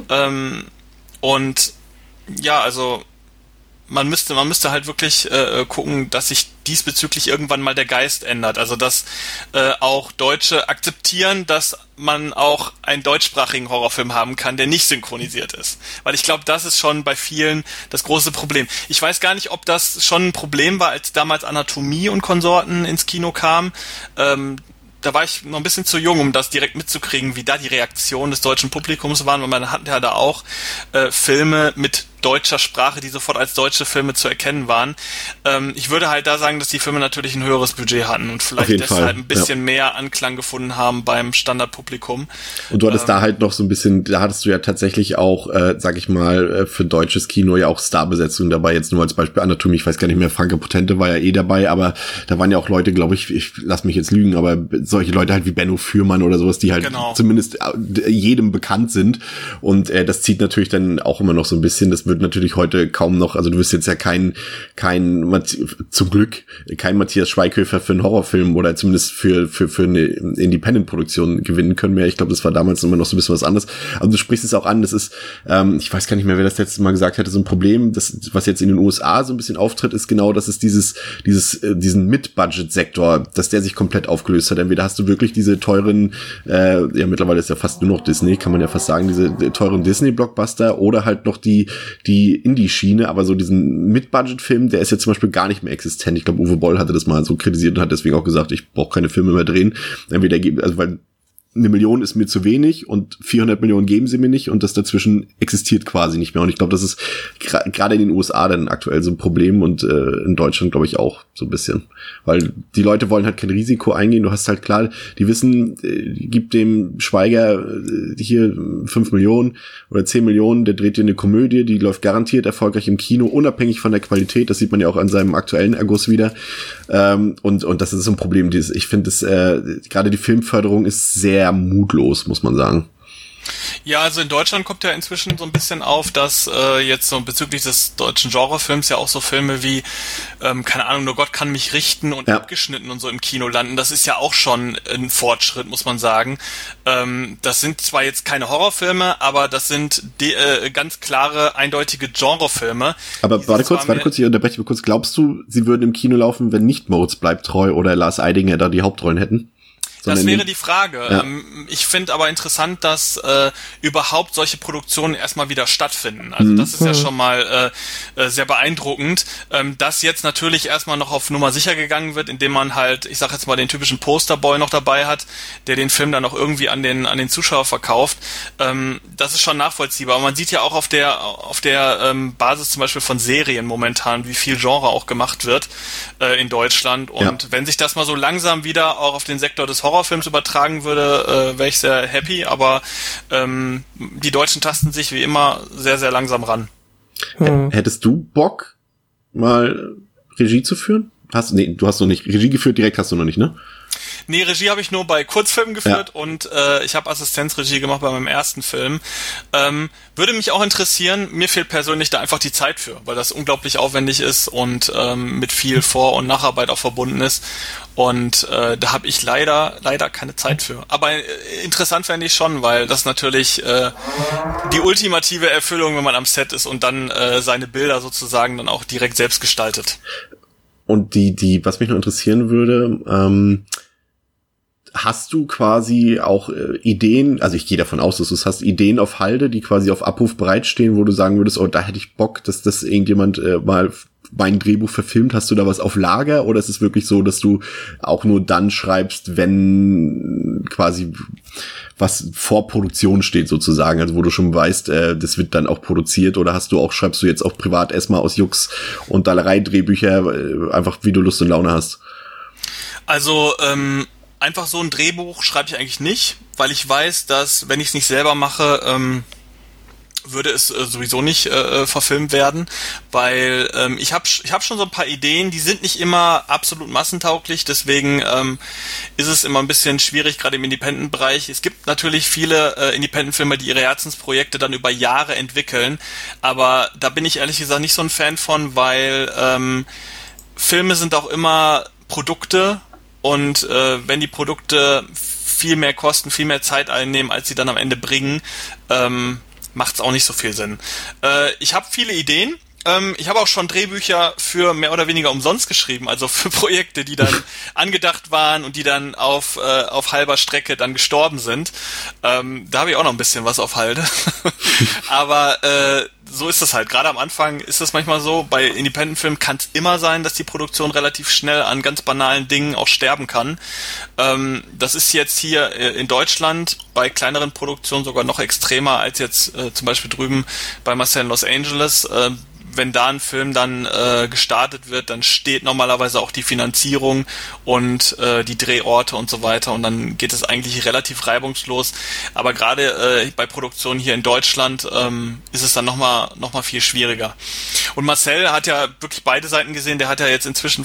Und ja, also man müsste halt wirklich gucken, dass sich diesbezüglich irgendwann mal der Geist ändert. Also dass auch Deutsche akzeptieren, dass man auch einen deutschsprachigen Horrorfilm haben kann, der nicht synchronisiert ist. Weil ich glaube, das ist schon bei vielen das große Problem. Ich weiß gar nicht, ob das schon ein Problem war, als damals Anatomie und Konsorten ins Kino kam. Da war ich noch ein bisschen zu jung, um das direkt mitzukriegen, wie da die Reaktion des deutschen Publikums waren, weil man hat ja da auch Filme mit deutscher Sprache, die sofort als deutsche Filme zu erkennen waren. Ich würde halt da sagen, dass die Filme natürlich ein höheres Budget hatten und vielleicht deshalb ein bisschen mehr Anklang gefunden haben beim Standardpublikum. Und du hattest da halt noch so ein bisschen, da hattest du ja tatsächlich auch, sag ich mal, für deutsches Kino ja auch Starbesetzungen dabei. Jetzt nur als Beispiel Anatomie, ich weiß gar nicht mehr, Franke Potente war ja dabei, aber da waren ja auch Leute, glaube ich lass mich jetzt lügen, aber solche Leute halt wie Benno Fürmann oder sowas, die halt zumindest jedem bekannt sind. Und das zieht natürlich dann auch immer noch so ein bisschen, das wird natürlich heute kaum noch, also du wirst jetzt ja zum Glück kein Matthias Schweighöfer für einen Horrorfilm oder zumindest für eine Independent-Produktion gewinnen können mehr. Ich glaube, das war damals immer noch so ein bisschen was anderes. Also du sprichst es auch an, das ist, ich weiß gar nicht mehr, wer das letzte Mal gesagt hatte, so ein Problem, was jetzt in den USA so ein bisschen auftritt, ist genau, dass es diesen Mid-Budget-Sektor, dass der sich komplett aufgelöst hat. Entweder hast du wirklich diese teuren, mittlerweile ist ja fast nur noch Disney, kann man ja fast sagen, diese teuren Disney-Blockbuster oder halt noch die Indie-Schiene, aber so diesen Mid-Budget-Film, der ist jetzt zum Beispiel gar nicht mehr existent. Ich glaube, Uwe Boll hatte das mal so kritisiert und hat deswegen auch gesagt, ich brauche keine Filme mehr drehen. Weil 1 Million ist mir zu wenig und 400 Millionen geben sie mir nicht und das dazwischen existiert quasi nicht mehr. Und ich glaube, das ist gerade in den USA dann aktuell so ein Problem und in Deutschland glaube ich auch so ein bisschen. Weil die Leute wollen halt kein Risiko eingehen. Du hast halt klar, die wissen, gib dem Schweiger hier 5 Millionen oder 10 Millionen, der dreht dir eine Komödie, die läuft garantiert erfolgreich im Kino, unabhängig von der Qualität. Das sieht man ja auch an seinem aktuellen Erguss wieder. Und das ist so ein Problem. Ich finde, gerade die Filmförderung ist sehr mutlos, muss man sagen. Ja, also in Deutschland kommt ja inzwischen so ein bisschen auf, dass jetzt so bezüglich des deutschen Genrefilms ja auch so Filme wie, keine Ahnung, Nur Gott kann mich richten und Abgeschnitten und so im Kino landen. Das ist ja auch schon ein Fortschritt, muss man sagen. Das sind zwar jetzt keine Horrorfilme, aber das sind ganz klare, eindeutige Genrefilme. Aber warte kurz, ich unterbreche mal kurz. Glaubst du, sie würden im Kino laufen, wenn nicht Moritz bleibt treu oder Lars Eidinger da die Hauptrollen hätten? Das wäre die Frage. Ja. Ich finde aber interessant, dass überhaupt solche Produktionen erstmal wieder stattfinden. Also das ist ja schon mal sehr beeindruckend, dass jetzt natürlich erstmal noch auf Nummer sicher gegangen wird, indem man halt, ich sag jetzt mal, den typischen Posterboy noch dabei hat, der den Film dann noch irgendwie an den Zuschauer verkauft. Das ist schon nachvollziehbar. Aber man sieht ja auch auf der Basis zum Beispiel von Serien momentan, wie viel Genre auch gemacht wird in Deutschland. Und wenn sich das mal so langsam wieder auch auf den Sektor des Horrorfilms übertragen würde, wäre ich sehr happy, aber die Deutschen tasten sich wie immer sehr, sehr langsam ran. Hättest du Bock, mal Regie zu führen? Du hast noch nicht. Regie geführt direkt hast du noch nicht, ne? Nee, Regie habe ich nur bei Kurzfilmen geführt und ich habe Assistenzregie gemacht bei meinem ersten Film. Würde mich auch interessieren, mir fehlt persönlich da einfach die Zeit für, weil das unglaublich aufwendig ist und mit viel Vor- und Nacharbeit auch verbunden ist. Und da habe ich leider keine Zeit für. Aber interessant fände ich schon, weil das natürlich die ultimative Erfüllung, wenn man am Set ist und dann seine Bilder sozusagen dann auch direkt selbst gestaltet. Und was mich noch interessieren würde, hast du quasi auch Ideen, also ich gehe davon aus, dass du hast Ideen auf Halde, die quasi auf Abruf bereitstehen, wo du sagen würdest, oh, da hätte ich Bock, dass das irgendjemand mal mein Drehbuch verfilmt. Hast du da was auf Lager oder ist es wirklich so, dass du auch nur dann schreibst, wenn quasi was vor Produktion steht sozusagen, also wo du schon weißt, das wird dann auch produziert, oder schreibst du jetzt auch privat erstmal aus Jux und Dallerei Drehbücher, einfach wie du Lust und Laune hast? Also einfach so ein Drehbuch schreibe ich eigentlich nicht, weil ich weiß, dass, wenn ich es nicht selber mache, würde es sowieso nicht verfilmt werden, weil ich hab schon so ein paar Ideen, die sind nicht immer absolut massentauglich, deswegen ist es immer ein bisschen schwierig, gerade im Independent-Bereich. Es gibt natürlich viele Independent-Filme, die ihre Herzensprojekte dann über Jahre entwickeln, aber da bin ich ehrlich gesagt nicht so ein Fan von, weil Filme sind auch immer Produkte. Und wenn die Produkte viel mehr kosten, viel mehr Zeit einnehmen, als sie dann am Ende bringen, macht es auch nicht so viel Sinn. Ich habe viele Ideen. Ich habe auch schon Drehbücher für mehr oder weniger umsonst geschrieben, also für Projekte, die dann angedacht waren und die dann auf halber Strecke dann gestorben sind. Da habe ich auch noch ein bisschen was auf Halde. Aber so ist es halt. Gerade am Anfang ist es manchmal so, bei Independent-Filmen kann es immer sein, dass die Produktion relativ schnell an ganz banalen Dingen auch sterben kann. Das ist jetzt hier in Deutschland bei kleineren Produktionen sogar noch extremer als jetzt zum Beispiel drüben bei Marcel in Los Angeles. Wenn da ein Film dann gestartet wird, dann steht normalerweise auch die Finanzierung und die Drehorte und so weiter, und dann geht es eigentlich relativ reibungslos. Aber gerade bei Produktionen hier in Deutschland ist es dann noch mal viel schwieriger. Und Marcel hat ja wirklich beide Seiten gesehen. Der hat ja jetzt inzwischen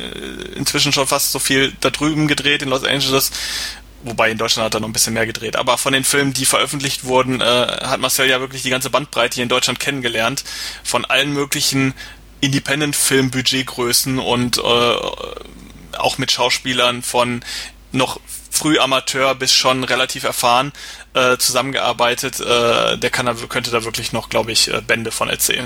schon fast so viel da drüben gedreht in Los Angeles. Wobei in Deutschland hat er noch ein bisschen mehr gedreht. Aber von den Filmen, die veröffentlicht wurden, hat Marcel ja wirklich die ganze Bandbreite hier in Deutschland kennengelernt. Von allen möglichen Independent-Film-Budgetgrößen und auch mit Schauspielern von noch früh Amateur bis schon relativ erfahren zusammengearbeitet. Könnte da wirklich noch, glaube ich, Bände von erzählen.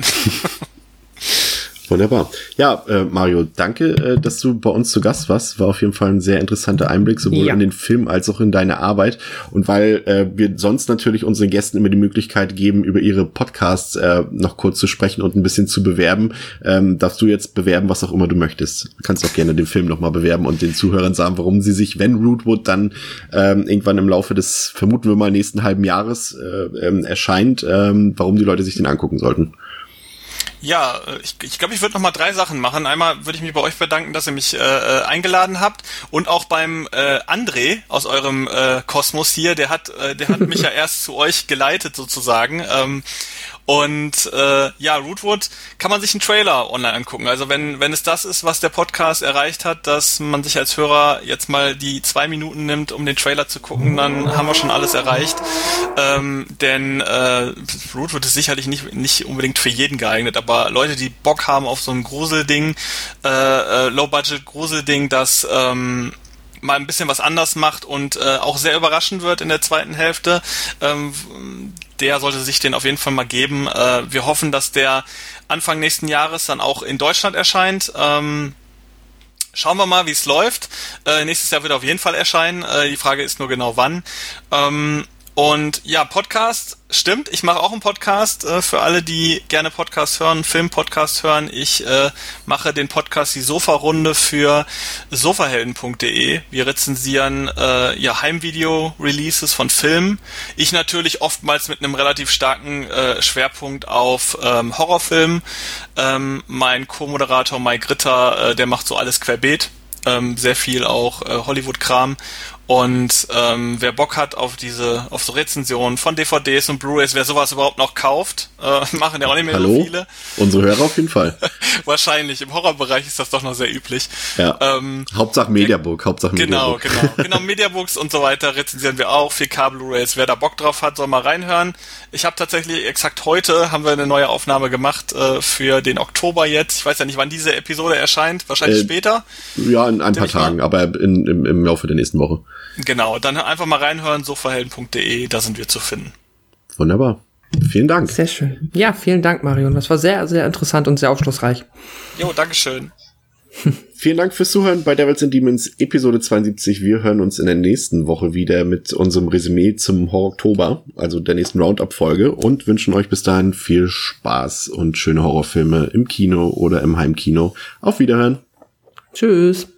Wunderbar. Ja, Mario, danke, dass du bei uns zu Gast warst. War auf jeden Fall ein sehr interessanter Einblick, sowohl in den Film als auch in deine Arbeit. Und weil wir sonst natürlich unseren Gästen immer die Möglichkeit geben, über ihre Podcasts noch kurz zu sprechen und ein bisschen zu bewerben, darfst du jetzt bewerben, was auch immer du möchtest. Du kannst auch gerne den Film nochmal bewerben und den Zuhörern sagen, warum sie sich, wenn Rootwood dann irgendwann im Laufe des, vermuten wir mal, nächsten halben Jahres erscheint, warum die Leute sich den angucken sollten. Ja, ich glaube, ich würde noch mal 3 Sachen machen. Einmal würde ich mich bei euch bedanken, dass ihr mich eingeladen habt, und auch beim André aus eurem Kosmos hier, der hat mich ja erst zu euch geleitet sozusagen. Und Rootwood kann man sich einen Trailer online angucken. Also wenn es das ist, was der Podcast erreicht hat, dass man sich als Hörer jetzt mal die 2 Minuten nimmt, um den Trailer zu gucken, dann haben wir schon alles erreicht. Denn Rootwood ist sicherlich nicht unbedingt für jeden geeignet, aber Leute, die Bock haben auf so ein Gruselding, Low-Budget-Gruselding, das mal ein bisschen was anders macht und auch sehr überraschend wird in der zweiten Hälfte, der sollte sich den auf jeden Fall mal geben. Wir hoffen, dass der Anfang nächsten Jahres dann auch in Deutschland erscheint. Schauen wir mal, wie es läuft. Nächstes Jahr wird er auf jeden Fall erscheinen. Die Frage ist nur genau wann. Und ja, Podcast, stimmt, ich mache auch einen Podcast für alle, die gerne Podcast hören, Film-Podcast hören. Ich mache den Podcast Die Sofa-Runde für sofahelden.de. Wir rezensieren Heimvideo-Releases von Filmen. Ich natürlich oftmals mit einem relativ starken Schwerpunkt auf Horrorfilmen. Mein Co-Moderator Mike Ritter, der macht so alles querbeet. Sehr viel auch Hollywood-Kram. Und wer Bock hat auf so Rezensionen von DVDs und Blu-rays, wer sowas überhaupt noch kauft, machen ja auch nicht mehr so viele. Unsere Hörer auf jeden Fall. Wahrscheinlich, im Horrorbereich ist das doch noch sehr üblich. Ja. Hauptsache Mediabook, Genau, Mediabooks und so weiter rezensieren wir auch, 4K Blu-rays. Wer da Bock drauf hat, soll mal reinhören. Ich habe tatsächlich exakt heute haben wir eine neue Aufnahme gemacht für den Oktober jetzt. Ich weiß ja nicht, wann diese Episode erscheint, wahrscheinlich später. Ja, in ein paar Tagen, aber im Laufe der nächsten Woche. Genau, dann einfach mal reinhören, sofahelden.de, da sind wir zu finden. Wunderbar. Vielen Dank. Sehr schön. Ja, vielen Dank, Marion. Das war sehr, sehr interessant und sehr aufschlussreich. Jo, Dankeschön. Vielen Dank fürs Zuhören bei Devils and Demons Episode 72. Wir hören uns in der nächsten Woche wieder mit unserem Resümee zum Horror-Oktober, also der nächsten Roundup-Folge, und wünschen euch bis dahin viel Spaß und schöne Horrorfilme im Kino oder im Heimkino. Auf Wiederhören. Tschüss.